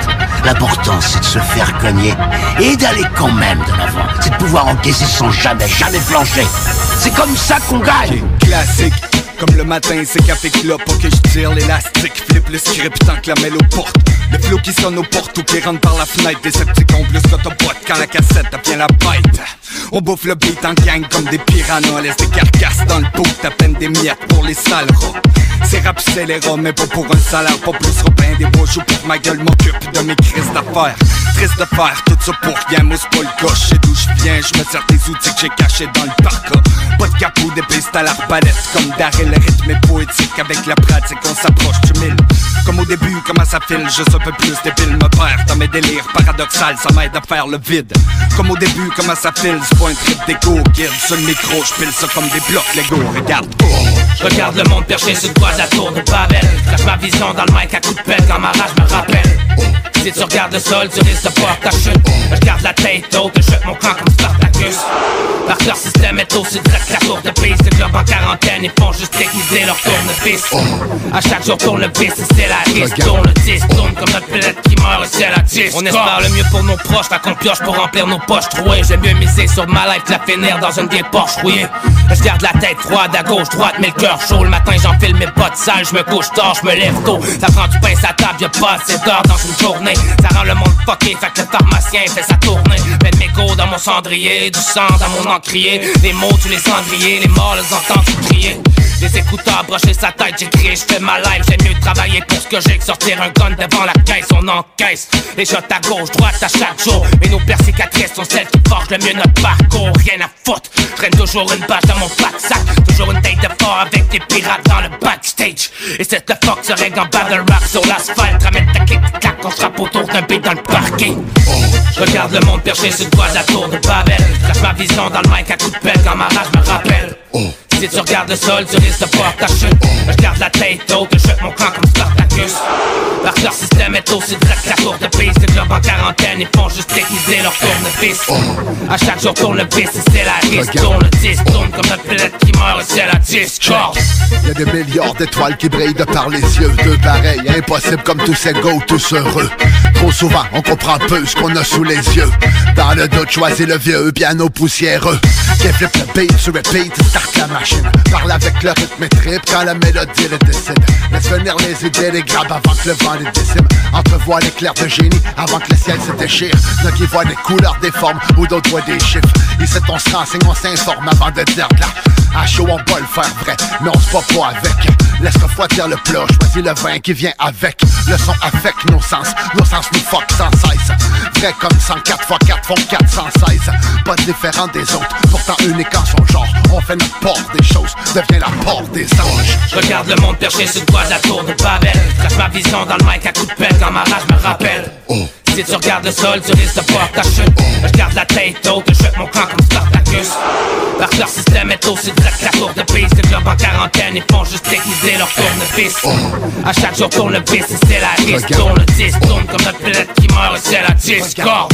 L'important, c'est de se faire cogner et d'aller quand même de l'avant. C'est de pouvoir encaisser sans jamais flancher. C'est comme ça qu'on gagne. Classique. Comme le matin, c'est café clope pour que je tire l'élastique. Flip le script tant que la mêle aux portes. Le flow qui sonne aux portes ou qui rentre par la fenêtre. Des sceptiques plus qu'autobots quand la cassette a bien la bite. On bouffe le beat en gang comme des piranhas. Laisse des carcasses dans le bout, à peine des miettes pour les sales rats. C'est rap scélérat, mais pas pour un salaire. Pas plus Robin des beaux jours pour ma gueule m'occupe de mes crises d'affaires. Triste de faire tout ça pour rien, mousse pas le coche. Et d'où je viens, je me sers des outils que j'ai cachés dans le parc. Pas de capot, des pistes à l'arbalète. Comme Daryl, le rythme est poétique. Avec la pratique, on s'approche du mille. Comme au début, comment ça file, juste un peu plus débile. Me perd dans mes délires paradoxal, ça m'aide à faire le vide. Comme au début, comment ça file, c'est pas un trip d'égo. Kid, sur le micro, je pile ça comme des blocs Lego. Regarde, Je regarde le monde perché sur le toit de la tour de Babel. Cache ma vision dans le mic à coups de pelle quand ma rage me rappelle. Si tu regardes le sol, tu risques de voir ta chute. Je garde la tête haute, je jette mon camp comme Spartacus. Par leur système est aussi direct la tour de piste. Les clubs en quarantaine, ils font juste techniser leur tournevis. À chaque jour tourne le bis, c'est la liste. Tourne le 10, tourne comme notre pilette qui meurt et c'est la 10. On espère le mieux pour nos proches, fait qu'on pioche pour remplir nos poches trouées. J'aime mieux miser sur ma life que la finir dans une vieille Porsche rouillée. Je garde la tête froide à gauche, droite, mais le cœur chaud. Le matin j'enfile mes bottes sales, je me couche tard, je me lève tôt. Ça prend du pain sa table, y'a pas assez d'heures dans une journée. Ça rend le monde fucké, fait que le pharmacien fait sa tournée. Mets de mégots dans mon cendrier, du sang dans mon encrier. Les mots, tu les cendriers, les morts les entends crier. Les écouteurs brochés sa tête, j'écris, je fais ma life. J'aime mieux travailler pour ce que j'ai que sortir un gun devant la caisse, on encaisse. Les shots à gauche, droite à chaque jour. Mais nos pères cicatrices sont celles qui forgent le mieux notre parcours. Rien à foutre, traîne toujours une bâche dans mon pack-sac. Toujours une tête de fort avec des pirates dans le backstage. Et cette fuck se règle en battle rap sur l'asphalte. Ramène ta clic-clac, on se rappe autour d'un beat dans le parking. Je regarde le monde perché sur le toit de la tour de Babel. Cache ma vision dans le mic à coups de pelle quand ma rage me rappelle. Si tu regardes le sol, tu risques de voir ta chute. Je garde la tête haute, je jette mon camp comme Spartacus. Par leur système est aussi direct la tour de piste. Les clubs en quarantaine, ils font juste techniser leur tournevis. À chaque jour tourne le bis, c'est la liste. Tourne le 10, tourne comme notre pilette qui meurt et c'est la discorde. Y'a des milliards d'étoiles qui brillent de par les yeux. Deux pareils, impossible comme tous ces go, tous heureux. Trop souvent, on comprend peu ce qu'on a sous les yeux. Dans le doute, choisis le vieux piano poussiéreux. Qui flip le beat sur repeat, start la machine. Parle avec le rythme et trip quand la mélodie le décide. Laisse venir les idées, les grabes avant que le vent les décime. Entrevois l'éclair de génie avant que le ciel se déchire. Nous qui voient des couleurs, des formes ou d'autres voient des chiffres. Ici on se renseigne, on s'informe avant de dire de là. À chaud on va le faire vrai, mais on se bat pas avec. Laisse refroidir le plat, choisis le vin qui vient avec. Le son affecte nos sens nous fuck sans cesse. Vrai comme 104 x 4 font 416. Pas différent des autres, pourtant unique en son genre. On fait notre part des choses, devient la part des anges. Je regarde le monde perché sur le toit de la tour de Babel. Cache ma vision dans le mic à coups de pelle quand ma rage me rappelle. Si tu regardes le sol, tu risques de voir ta chute. Je garde la tête haute, je jette mon camp comme Spartacus. Par leur système est aussi direct la tour de piste. Les clubs en quarantaine, ils font juste techniser leur tournevis. À chaque jour tourne le bis, c'est la liste. Tourne le 10, tourne comme notre pilette qui meurt et c'est la discorde.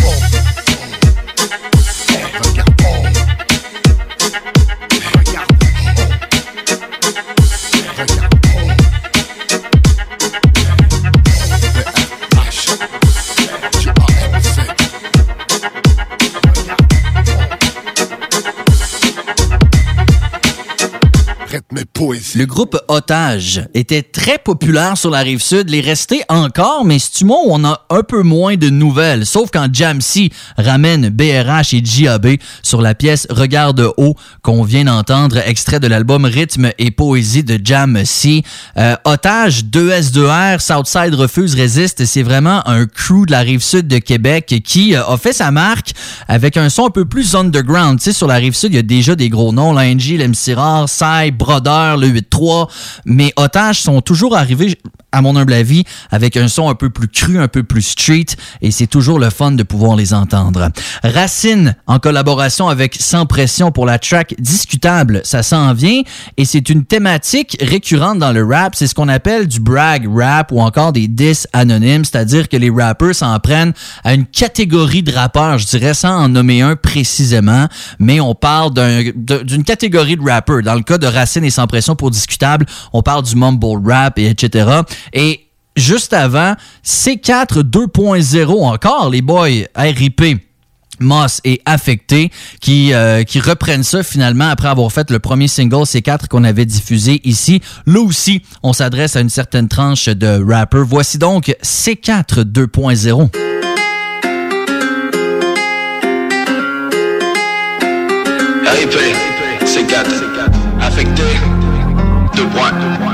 Le groupe Otage était très populaire sur la Rive-Sud, les restés encore, mais c'est-tu moi où on a un peu moins de nouvelles, sauf quand Jamsey ramène BRH et J.A.B. sur la pièce Regarde haut qu'on vient d'entendre, extrait de l'album Rythme et Poésie de Jamsey. Otage, 2S2R, Southside refuse, résiste, c'est vraiment un crew de la Rive-Sud de Québec qui a fait sa marque avec un son un peu plus underground. Tu sais, sur la Rive-Sud, il y a déjà des gros noms, l'Angie, l'MC Rare, Sai, Brodeur, le 8-3, mais Otage sont toujours arrivés, à mon humble avis, avec un son un peu plus cru, un peu plus street, et c'est toujours le fun de pouvoir les entendre. Racine, en collaboration avec Sans Pression pour la track Discutable, ça s'en vient, et c'est une thématique récurrente dans le rap, c'est ce qu'on appelle du brag rap ou encore des diss anonymes, c'est-à-dire que les rappers s'en prennent à une catégorie de rappeurs, je dirais sans en nommer un précisément, mais on parle d'une catégorie de rappeurs. Dans le cas de Racine et Sans Pression pour Discutable, on parle du mumble rap et etc. Et juste avant, C4 2.0 encore, les boys, RIP. Moss et Affecté qui reprennent ça finalement après avoir fait le premier single C4 qu'on avait diffusé ici. Là aussi, on s'adresse à une certaine tranche de rappers. Voici donc C4 2.0. RIP, C4, Affecté, 2 points,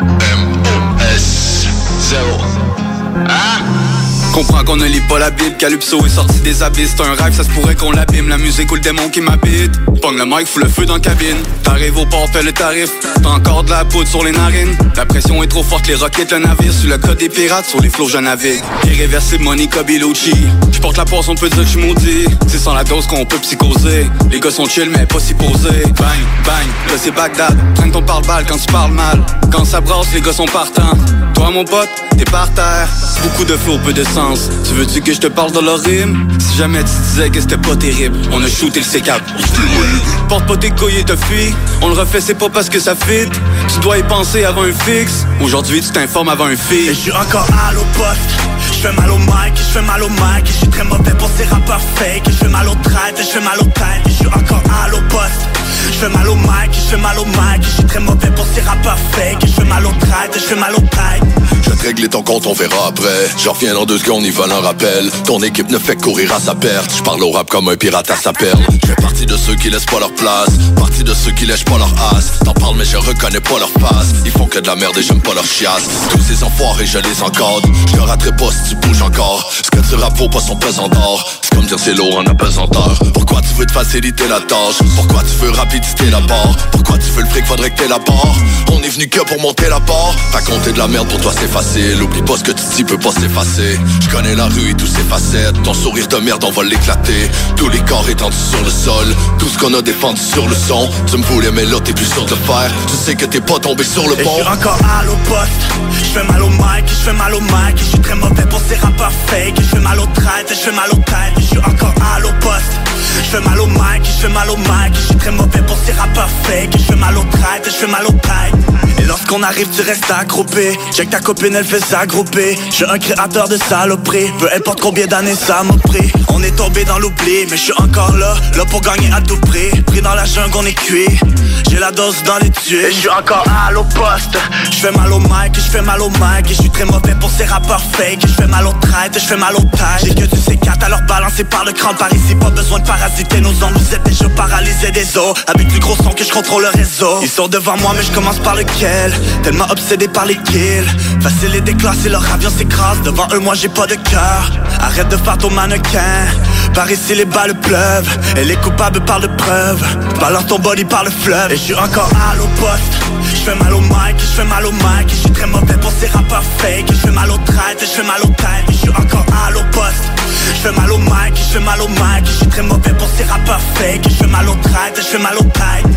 MOS, 0. Ah! Comprends qu'on ne lit pas la Bible, Calypso est sorti des abysses. C'est un rêve, ça se pourrait qu'on l'abîme. La musique ou le démon qui m'habite. Pogne le mic, fout le feu dans la cabine. T'arrives au port, fais le tarif. T'as encore de la poudre sur les narines. La pression est trop forte, les roquettes, le navire. Sur le code des pirates, sur les flots je navigue. Irréversible, Monica Bellucci. J'porte la poisse, on peut dire que j'suis maudit. C'est sans la dose qu'on peut psychoser. Les gars sont chill, mais pas si posés. Bang, bang, là c'est Bagdad. Traîne ton pare-balles quand tu parles mal. Quand ça brasse, les gars sont partants. Toi mon pote, t'es par terre. Beaucoup de flots, peu de sens. Tu veux-tu que je te parle de leur rime? Si jamais tu disais que c'était pas terrible, on a shooté le C4. Porte pas tes couilles et te fuis. On le refait, c'est pas parce que ça fit. Tu dois y penser avant un fixe. Aujourd'hui tu t'informes avant un feat. Et j'suis encore à l'au poste. J'fais mal au mic, j'fais mal au mic. Et j'suis très mauvais pour ces rappeurs fake. Et j'fais mal aux traites, et j'fais mal aux têtes. Et j'suis encore à l'au poste. J'fais mal au mic, j'fais mal au mic. Et j'suis très mauvais pour ces rappeurs fake. Et j'fais mal aux traites, et j'fais mal aux têtes. Je vais te régler ton compte, on verra après. Je reviens dans 2 secondes, ils veulent un rappel. Ton équipe ne fait que courir à sa perte. Je parle au rap comme un pirate à sa perle. Je fais partie de ceux qui laissent pas leur place. Partie de ceux qui lèchent pas leur as. T'en parles mais je reconnais pas leur face. Ils font que de la merde et j'aime pas leur chiasse. Tous ces enfoirés je les encadre. Je te raterai pas si tu bouges encore. Ce que tu rap vaut pas son pesant d'or. C'est comme dire c'est lourd en apesanteur. Pourquoi tu veux te faciliter la tâche? Pourquoi tu veux rapidité la barre? Pourquoi tu veux le fric, faudrait que t'aies la barre? On est venu que pour monter la barre. Raconter de la merde pour toi c'est facile. Oublie pas ce que tu dis peut pas s'effacer. Je connais la rue et tous ses facettes. Ton sourire de merde on va l'éclater. Tous les corps étendus sur le sol. Tout ce qu'on a défendu sur le son. Tu me voulais mais là t'es plus sûr de le faire. Tu sais que t'es pas tombé sur le pont. Et j'suis encore à l'au poste. J'fais mal au mic, j'fais mal au mic. Et j'suis très mauvais pour ces rappeurs fake. Et j'fais mal aux traites, et j'fais mal aux têtes. Et j'suis encore à l'au poste. J'fais mal au mic, j'fais mal au mic. Et j'suis très mauvais pour ces rappeurs fake. Et j'fais mal aux traites, et j'fais mal aux têtes. Et lorsqu'on arrive tu restes accroupé. Check ta copine elle fait s'agrouper. J'suis un créateur de saloperie. Peu importe combien d'années ça m'a pris. On est tombé dans l'oubli mais j'suis encore là. Là pour gagner à tout prix. Pris dans la jungle on est cuit. J'ai la dose dans les tuyaux. Et j'suis encore à l'au poste. J'fais mal au mic et j'fais mal au mic. Et j'suis très mauvais pour ces rappeurs fake. Et j'fais mal aux traites et j'fais mal aux tailles. J'ai que du C4 alors balancé par le cran. Par ici pas besoin de parasiter nos ondes. Vous êtes déjà paralysés des os. Avec du gros son que je contrôle le réseau. Ils sont devant moi mais je commence par lequel. Tellement obsédé par les kills. Facile et déclassé, leur avion s'écrase. Devant eux moi j'ai pas de cœur. Arrête de faire ton mannequin. Par ici les balles pleuvent. Et les coupables parlent de preuves. Balance ton body par le fleuve. Et je suis encore à l'au poste. J'fais mal au mic, j'fais mal au mic. Et je suis très mauvais pour ces rappeurs fake. Et je fais mal aux traites, et je fais mal aux têtes. Et je suis encore à l'au poste. J'fais mal au mic, j'fais mal au mic. Et je suis très mauvais pour ces rappeurs fake. Et je fais mal aux traites, et je fais mal aux têtes.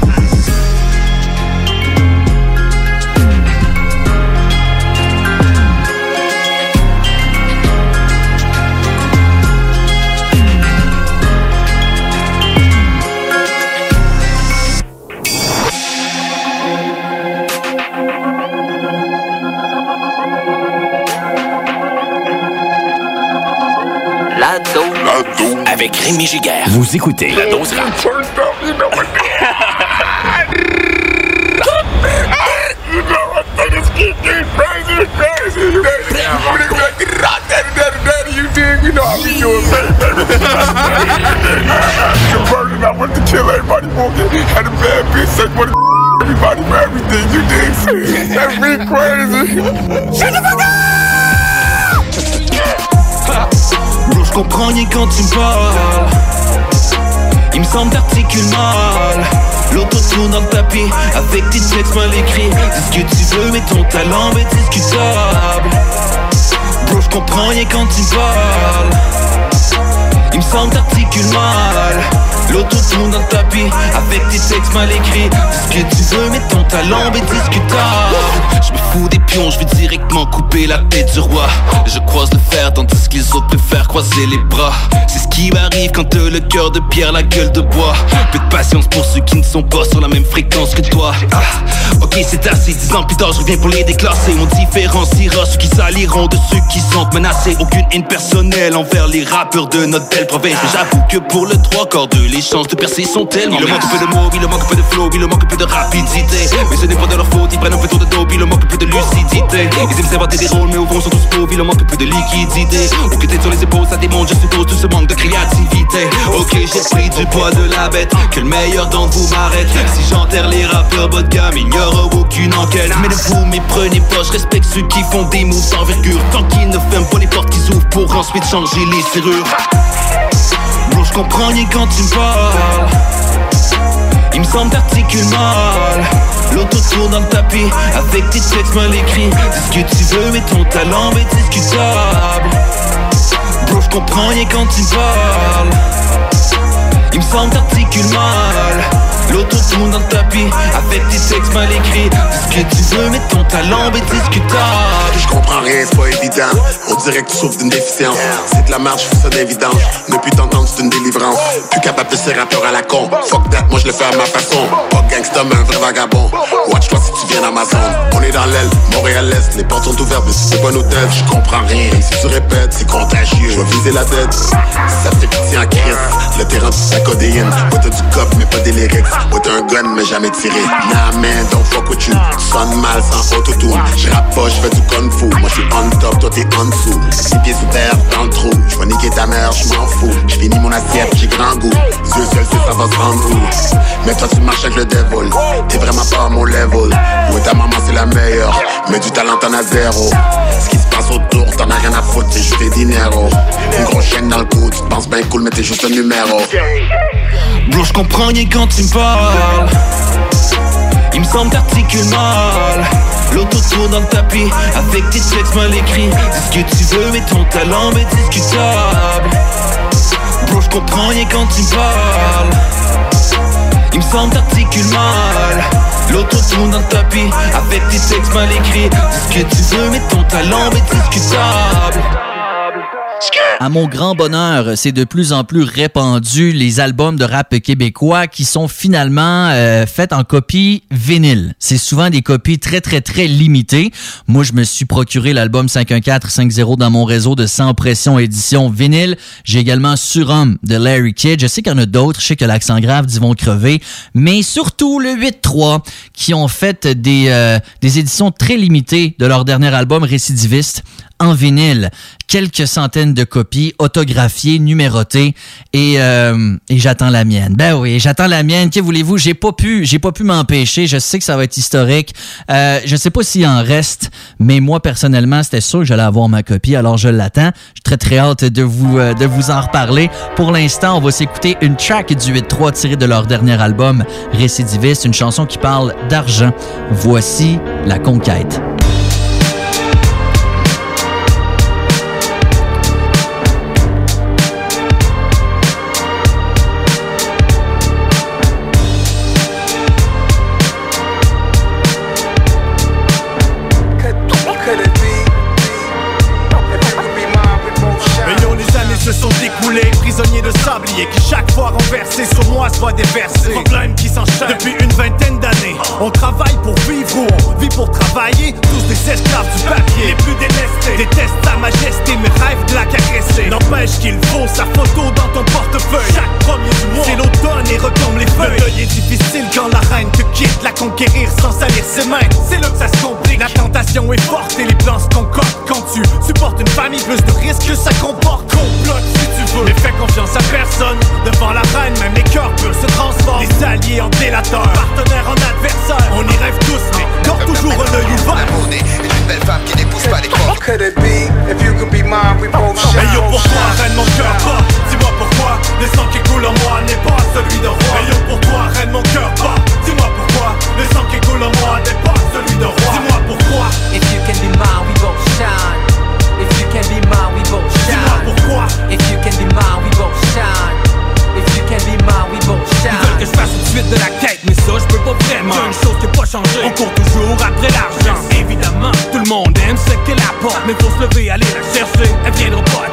La dose. Avec Rémi Giguère. Vous écoutez La Dose Rap. I wanted to kill everybody, had a bad bitch, sex money, everybody for everything you did. That's me crazy. Shut the fuck up! Bro, j'comprends rien quand tu me parles. Il me semble t'articules mal. L'auto-tune dans le tapis, avec tes textes mal écrits. Dis ce que tu veux, mais ton talent est discutable. Bro, j'comprends rien quand tu me parles. Il me semble t'articules mal. L'auto-tune dans le tapis, avec tes textes mal écrits. Dis ce que tu veux, mais ton talent est discutable. Je me fous des pions, je vais directement couper la tête du roi. Je croise le fer, tandis que les autres préfèrent croiser les bras. C'est ce qui arrive quand t'as le cœur de pierre, la gueule de bois. Peu de patience pour ceux qui ne sont pas sur la même fréquence que toi. Ok, c'est assez, 10 ans plus tard, je reviens pour les déclasser. On différenciera ceux qui saliront de ceux qui sont menacés. Aucune haine personnelle envers les rappeurs de notre belle province. Mais j'avoue que pour le 3/4 les chances de percer sont tellement. Il leur manque un peu de mots, il leur manque un peu de flow, il leur manque un peu de rapidité. Mais ce n'est pas de leur faute, ils prennent un peu trop de dope, il leur manque un peu de lucidité. Ils aiment s'inventer des rôles, mais au fond sont tous pauvres, il leur manque un peu de liquidité. Ok, tête sur les épaules, ça démontre, je suppose, tout ce manque de créativité. Ok, j'ai pris du poids de la bête, que le meilleur d'entre vous m'arrête. Si j'enterre les rappeurs bas de gamme, il n'y aura aucune enquête. Mais ne vous méprenez pas, je respecte ceux qui font des moves sans envergure. Tant qu'ils ne ferment pas les portes qu'ils ouvrent pour ensuite changer les serrures. Bro, je comprends rien quand tu me parles. Il me semble t'articules mal. L'auto tourne dans le tapis avec tes textes mal écrits. Dis ce que tu veux mais ton talent est discutable. Bro, je comprends rien quand tu me parles. Il me semble t'articules mal. L'auto tourne dans le tapis avec tes textes mal écrits. Dis ce que tu veux mais ton talent est discutable. Je comprends rien, c'est pas évident. On dirait que tu souffres d'une déficience. C'est de la marche, je fais ça d'évidence. Ne plus t'entendre, c'est une délivrance. Plus capable de ces rappeurs à la con. Fuck that, moi je le fais à ma façon. Pas gangsta mais un vrai vagabond. Watch-toi si tu viens dans ma zone. On est dans l'aile, Montréal-Est. Les portes sont ouvertes mais si c'est pas nos têtes, je comprends rien. Et si tu répètes, c'est contagieux. Je vais viser la tête. Ça te fait pitié en crise. Le terrain du sacodéine. Ouais t'as du cop mais pas des lyrics. Ouais t'as un gun mais jamais tiré. Nah man, don't fuck with you. Tu sonnes mal sans autotune. Je rappe pas, je fais du kung fu. Moi je suis on top, toi t'es en dessous. 6 pieds sous terre, dans le trou. Je vais niquer ta mère, je m'en fous. Je finis mon assiette, j'ai grand goût. Dieu seul sait ça va se rendre où. Mais toi tu marches avec le devil. T'es vraiment pas à mon level. Ouais ta maman c'est la meilleure. Mais du talent t'en as zéro. Ce qui se passe autour, t'en as rien à foutre, c'est juste des dinero. Une grosse chaîne dans le cou, tu te penses bien cool mais t'es juste un numéro. Bro, je comprends rien quand tu me parles. Il me semble t'articules mal. L'auto tourne dans le tapis avec tes textes mal écrits. Dis ce que tu veux mais ton talent est discutable. Bro, je comprends rien quand tu me parles. Il me semble t'articules mal. L'auto tourne dans le tapis avec tes textes mal écrits. Dis ce que tu veux mais ton talent est discutable. À mon grand bonheur, c'est de plus en plus répandu les albums de rap québécois qui sont finalement faits en copie vinyle. C'est souvent des copies très, très, très limitées. Moi, je me suis procuré l'album 51450 dans mon réseau de Sans Pression édition vinyle. J'ai également Surhomme de Larry Kidd. Je sais qu'il y en a d'autres. Je sais que l'Accent Grave d'Yvon vont crever. Mais surtout le 8-3 qui ont fait des éditions très limitées de leur dernier album Récidiviste en vinyle. Quelques centaines de copies autographiées, numérotées et j'attends la mienne. Ben oui, j'attends la mienne. Que voulez-vous? J'ai pas pu m'empêcher. Je sais que ça va être historique. Je sais pas s'il en reste, mais moi personnellement, c'était sûr que j'allais avoir ma copie, alors je l'attends. J'ai très très hâte de vous en reparler. Pour l'instant, on va s'écouter une track du 8-3 tirée de leur dernier album Récidiviste, une chanson qui parle d'argent. Voici La Conquête. Prisonniers de sablier qui chaque fois renversés sur moi se voient déverser. Problèmes qui s'enchaînent depuis une vingtaine d'années. On travaille pour vivre ou on vit pour travailler. Tous des esclaves du papier, les plus détestés. Déteste ta majesté mais rêve de la caresser. N'empêche qu'il faut sa photo dans ton portefeuille. Chaque premier du mois, c'est l'automne et retombe les feuilles. Le deuil est difficile quand la reine te quitte. La conquérir sans salir ses mains, c'est là que ça se complique. La tentation est forte et les plans se concoctent. Quand tu supportes une famille, plus de risques que ça comporte. Complote si tu veux, mais fais confiance à personne. Devant la reine, même les cœurs purs se transforment. Des alliés en délateurs, partenaires en adversaires. On y rêve tous, mais garde toujours un œil ouvert. Une belle femme qui n'épouse pas les trois. Could it be, if you could be mine, we both shine. Hey yo, pourquoi reine mon cœur bat? Dis-moi pourquoi le sang qui coule en moi n'est pas celui de roi. Hey yo, pourquoi reine mon cœur bat? Dis-moi pourquoi le sang qui coule en moi n'est pas celui de roi. Dis-moi pourquoi. If you can be mine, we both shine. If you can be mine, we both shine. Dis-moi pourquoi. If you can be mine, we both shine. If you can be mine, we both shine. Ils veulent que je fasse une suite de la quête, mais ça je peux pas vraiment. Y'a une chose qui a pas changé, on court toujours après l'argent. Évidemment, tout le monde aime ce qu'elle apporte, mais faut se lever, aller la chercher. Elle viendra pas à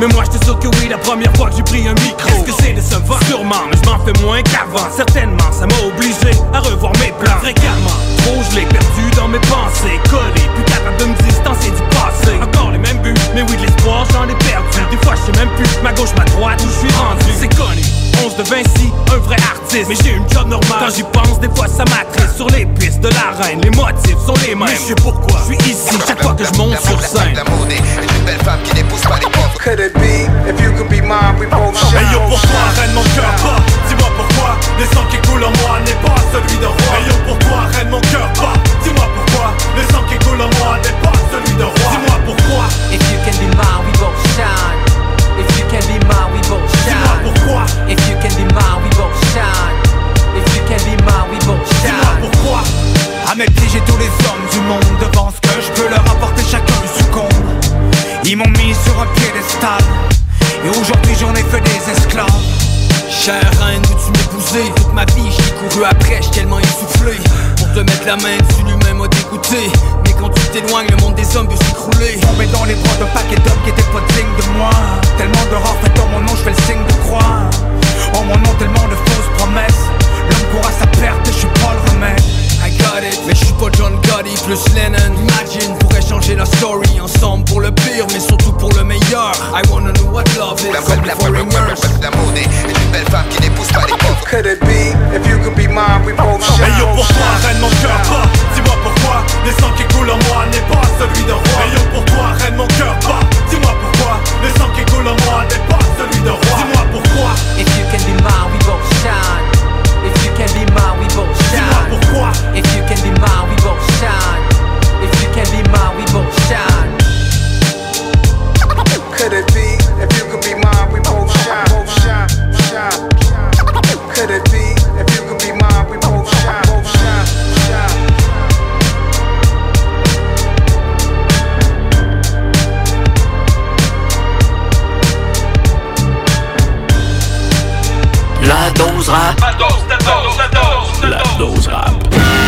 Mais moi j'étais sûr que oui la première fois que j'ai pris un micro. Est-ce que c'est décevant? Sûrement, mais je m'en fais moins qu'avant. Certainement, ça m'a obligé à revoir mes plans. Fréquemment, trop je l'ai perdu dans mes pensées. Collé, plus capable de me distancer du passé. Encore les mêmes buts, mais oui de l'espoir j'en ai perdu. Des fois je sais même plus ma gauche, ma droite, où je suis rendu. C'est connu, 11 de Vinci, un vrai artiste. Mais j'ai une job normale, quand j'y pense des fois ça m'attriste. Sur les pistes de la reine, les motifs sont les mêmes. Mais je sais pourquoi, je suis ici chaque fois que je monte sur scène. Une belle femme qui n'épouse pas les pauvres. Could it be, if you could be mine, we both shine. Hey yo, pourquoi reine mon cœur bat? Dis-moi pourquoi, le sang qui coule en moi n'est pas celui de roi. Hey yo, pourquoi reine mon cœur bat? Dis-moi pourquoi, le sang qui coule en moi n'est pas celui de roi. Dis-moi pourquoi. If you can be mine, we both shine. If you can be mine, we both shine. Dis-moi pourquoi. If you can be mine, we both shine. If you can be mine, we both shine. Dis-moi pourquoi. À mes pieds j'ai tous les hommes du monde. Devant ce que je peux leur apporter, chacun succombe. Ils m'ont mis sur un piédestal et aujourd'hui j'en ai fait des esclaves. Chère reine, veux-tu m'épouser? Toute ma vie j'ai couru après, j'ai tellement essoufflé. Pour te mettre la main dessus, lui-même m'a dégoûté. Mais quand tu t'éloignes, le monde des hommes peut s'écrouler. Tombé dans les bras d'un paquet d'hommes qui étaient pas dignes de moi. Tellement de rares fait en mon nom, je fais le signe de croix. En mon nom tellement de fausses promesses. L'homme court à sa perte et je suis pas le remède. I got it, mais je suis pas John Gotti plus Lennon. Imagine, pourrait changer la story ensemble pour le pire, mais surtout pour le meilleur. I wanna know what love is from the foreigners. Une belle femme qui n'épouse pas les pauvres. Could it be, if you could be mine, we both shine. Hey yo, pourquoi reine mon cœur bat? Dis-moi pourquoi, le sang qui coule en moi n'est pas celui de roi. Hey yo, pourquoi reine mon cœur bat? Dis-moi pourquoi, le sang qui coule en moi n'est pas celui de roi. Dis-moi pourquoi. If you can be mine, we both shine. If you can be mine, we both shine. Dis-moi pourquoi. If you can be mine, we both shine. If you can be mine, we both shine. Could it be, if you could be mine, we both shine. Both shine, shine. Could it be, if you could be mine, we both shine. Both shine, shine. La dose rap. La dose rap.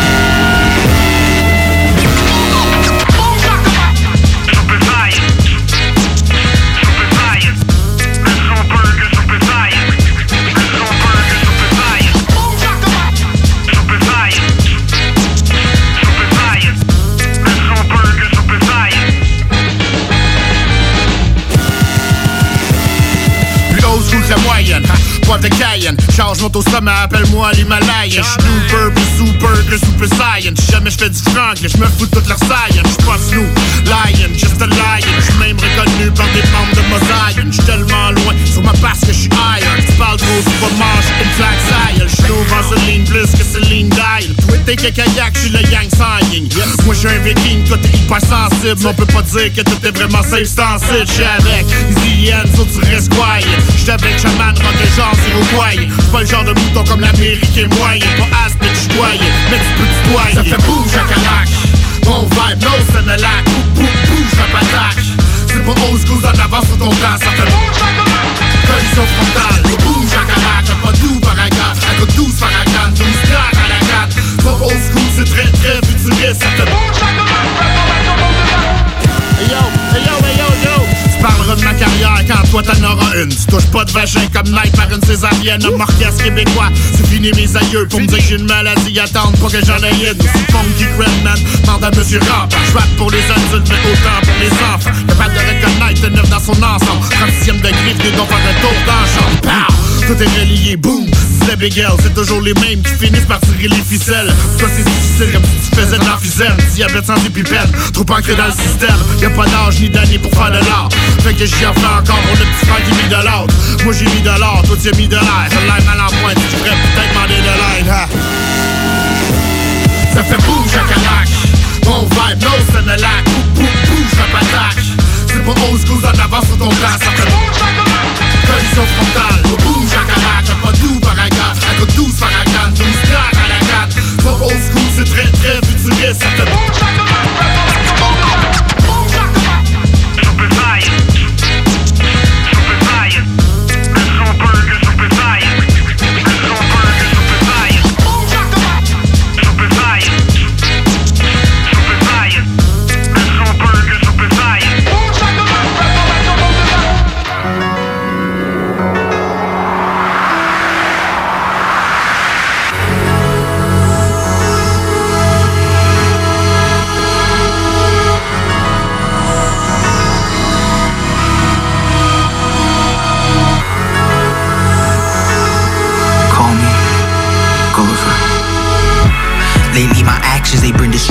Poivre de Cayenne, charge monte au sommet, appelle-moi l'Himalayan. J'suis plus super que Super Saiyan. Si jamais j'fais du franc, je me fous de toute leur science. J'suis pas Snoop, Lion, just a lion. J'suis même reconnu par des membres de Mosaïen. J'suis tellement loin, sur ma passe que j'suis iron. Tu parles trop, c'est pas manche, une flag style. J'suis Vaseline plus que Céline Dial. Toi t'es que kayak, j'suis le yang signing. Moi j'suis un viking, toi t'es hyper sensible. On peut pas dire que tout est vraiment safe sensible. J'suis avec Easy Enzo, tu restes quiet. J'suis avec Shaman, rock et genre Iroquois. C'est pas le genre de mouton comme l'Américain moyen. Pas as, mais tu dois, mais tu peux tutoyer. Ça fait boum, chacalac. Bon vibe, no, c'est le lac. Bouge la patate. C'est pas old school, en avance sur ton plan. Ça fait boum, chacalac. Collision frontale. Boum, chacalac. Y'a pas tout par la gare. Elle coûte 12 par la canne. 12 claques à la 4. Pas old school, c'est très très futuriste. Ça fait boum, chacalac. Hey yo, hey yo, hey yo, yo. Tu parleras de ma carrière quand toi t'en auras une. Tu touches pas de vagin comme Nike par une césarienne. Homme orchestre québécois, c'est fini mes aïeux. Pour me dire que j'ai une maladie, attendre pas que j'en aie une. C'est funky Redman, demande à Monsieur Rampart. J'rappe pour les adultes, mais autant pour les enfants. Capable de reconnaître le neuf dans son ensemble. 36e degré, venez donc faire un tour dans la chambre. Pow! Tout est relié, boom! C'est Big L, c'est toujours les mêmes qui finissent par tirer les ficelles. Toi c'est difficile comme si tu faisais de l'emphysème. Diabète sans épipène, trop ancré dans le système. Y'a pas d'âge ni d'année pour faire de l'art. Fait que j'y en fais encore pour le petit frère qui mis de l'autre. Moi j'ai mis de l'or, toi tu as mis de l'air. T'as l'air mal en pointe, tu pourrais peut-être demander de l'aide, ha. Ça fait boum, chacalac. Bon vibe, no, c'est le lac. Bouge la patate. C'est pas old school, en avance sur ton plan. Ça fait boum, chacalac. Collision frontale. Boum, chacalac. Y'a pas tout par la gare. Elle coûte 12 par la canne. 12 claques à la 4. Pas old school, c'est très très futuriste. Ça fait boum, chacalac.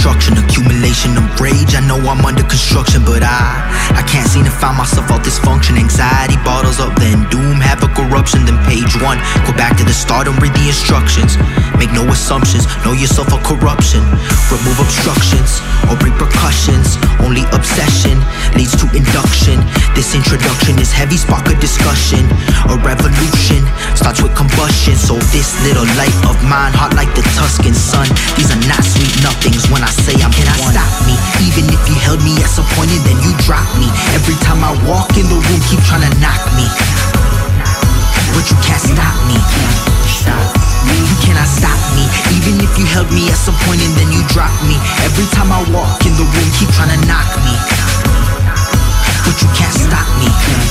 destruction, accumulation of rage. I know I'm under construction, but I can't seem to find myself all dysfunction. Anxiety bottles up, then doom, havoc, corruption. Then page one, go back to the start and read the instructions. Make no assumptions, know yourself a corruption. Remove obstructions or repercussions. Only obsession leads to induction. This introduction is heavy, spark a discussion. A revolution starts with combustion. So this little light of mine, hot like the Tuscan sun. These are not sweet nothings when I say I'm one. Stop me, even if you held me at some point and then you drop me. Every time I walk in the room, keep trying to knock me, but you can't stop me. You cannot stop me, even if you held me at some point and then you drop me. Every time I walk in the room, keep trying to knock me, but you can't stop me.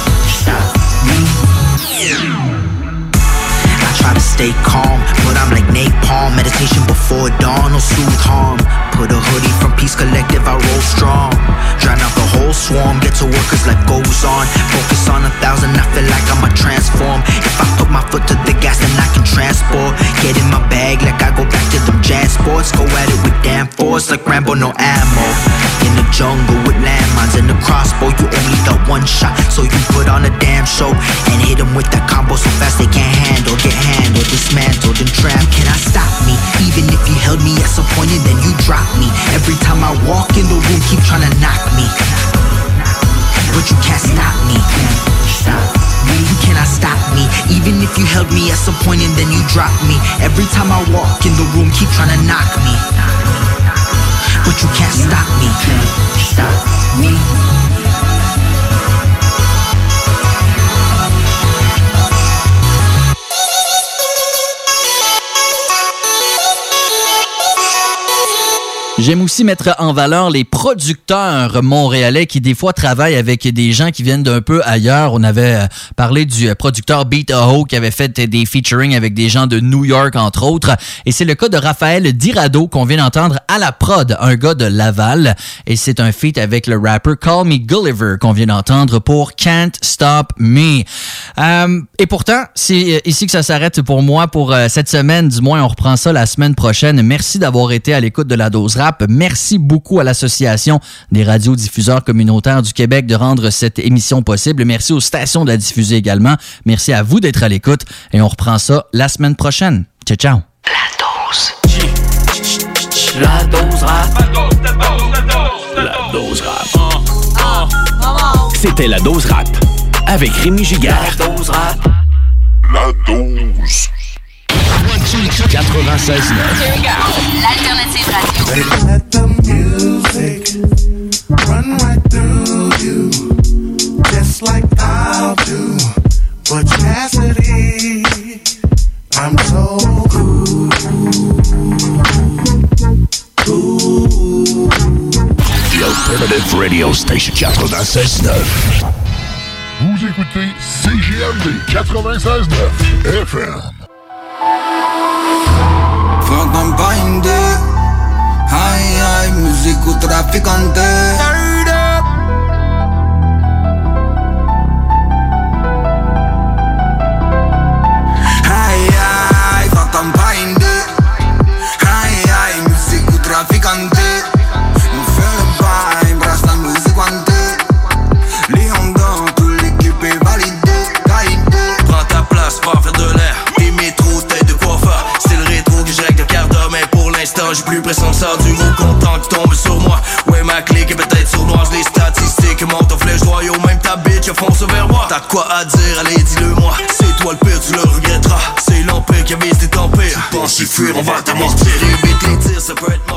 I try to stay calm, but I'm like napalm. Meditation before dawn, no soothe harm. Put a hoodie from Peace Collective, I roll strong. Drown out the whole swarm, get to work cause life goes on. Focus on 1,000, I feel like I'ma transform. If I put my foot to the gas, then I can transport. Get in my bag like I go back to them jazz sports. Go at it with damn force, like Rambo, no ammo. In the jungle with landmines and the crossbow, you only got one shot, so you put on a damn show. And hit them with that combo so fast they can't handle. Get handled, dismantled, and trapped. Cannot stop me, even if you held me at some point and then you drop me. Every time I walk in the room, keep trying to knock me, but you can't stop me. You cannot stop me, even if you held me at some point and then you drop me. Every time I walk in the room, keep trying to knock me, but you can't stop me. J'aime aussi mettre en valeur les producteurs montréalais qui des fois travaillent avec des gens qui viennent d'un peu ailleurs. On avait parlé du producteur Beat Aho qui avait fait des featuring avec des gens de New York entre autres. Et c'est le cas de Raphaël Dirado qu'on vient d'entendre à la prod, un gars de Laval. Et c'est un feat avec le rapper Call Me Gulliver qu'on vient d'entendre pour Can't Stop Me. Et pourtant, c'est ici que ça s'arrête pour moi pour cette semaine. Du moins, on reprend ça la semaine prochaine. Merci d'avoir été à l'écoute de la Dose Rap. Merci beaucoup à l'Association des radiodiffuseurs communautaires du Québec de rendre cette émission possible. Merci aux stations de la diffuser également. Merci à vous d'être à l'écoute et on reprend ça la semaine prochaine. Ciao, ciao. La dose rap. La dose rap. C'était la dose rap avec Rémi Giguère. La dose rap. La dose. 96.9. L'alternative radio. Let the music run right through you, just like I'll do. But Cassidy, I'm so cool. The Alternative Radio Station 96.9. Vous écoutez CJMD 96.9 FM. Faltan painde, ay ay, músico traficante. Ay ay, faltan painde, ay ay, músico traficante. On fait le bail, brasse la musique ante. Léon dans tout l'équipe est validé, validé. Prends ta place, pas faire de l'air. Des métros, tête de coiffeur. C'est le rétro que je règle de quart d'heure, mais pour l'instant j'ai plus pression de ça. Du mot content qui tombe sur moi. Ouais, ma clique est peut-être sournoise. Les statistiques montent en flèche droit. Yo, même ta bitch fonce vers moi. T'as quoi à dire, allez dis-le moi. C'est toi le pire, tu le regretteras. C'est l'empire qui avise tes tempêtes. Pense y fuir, on va t'amortir. Évite les tirs, ça peut être mort.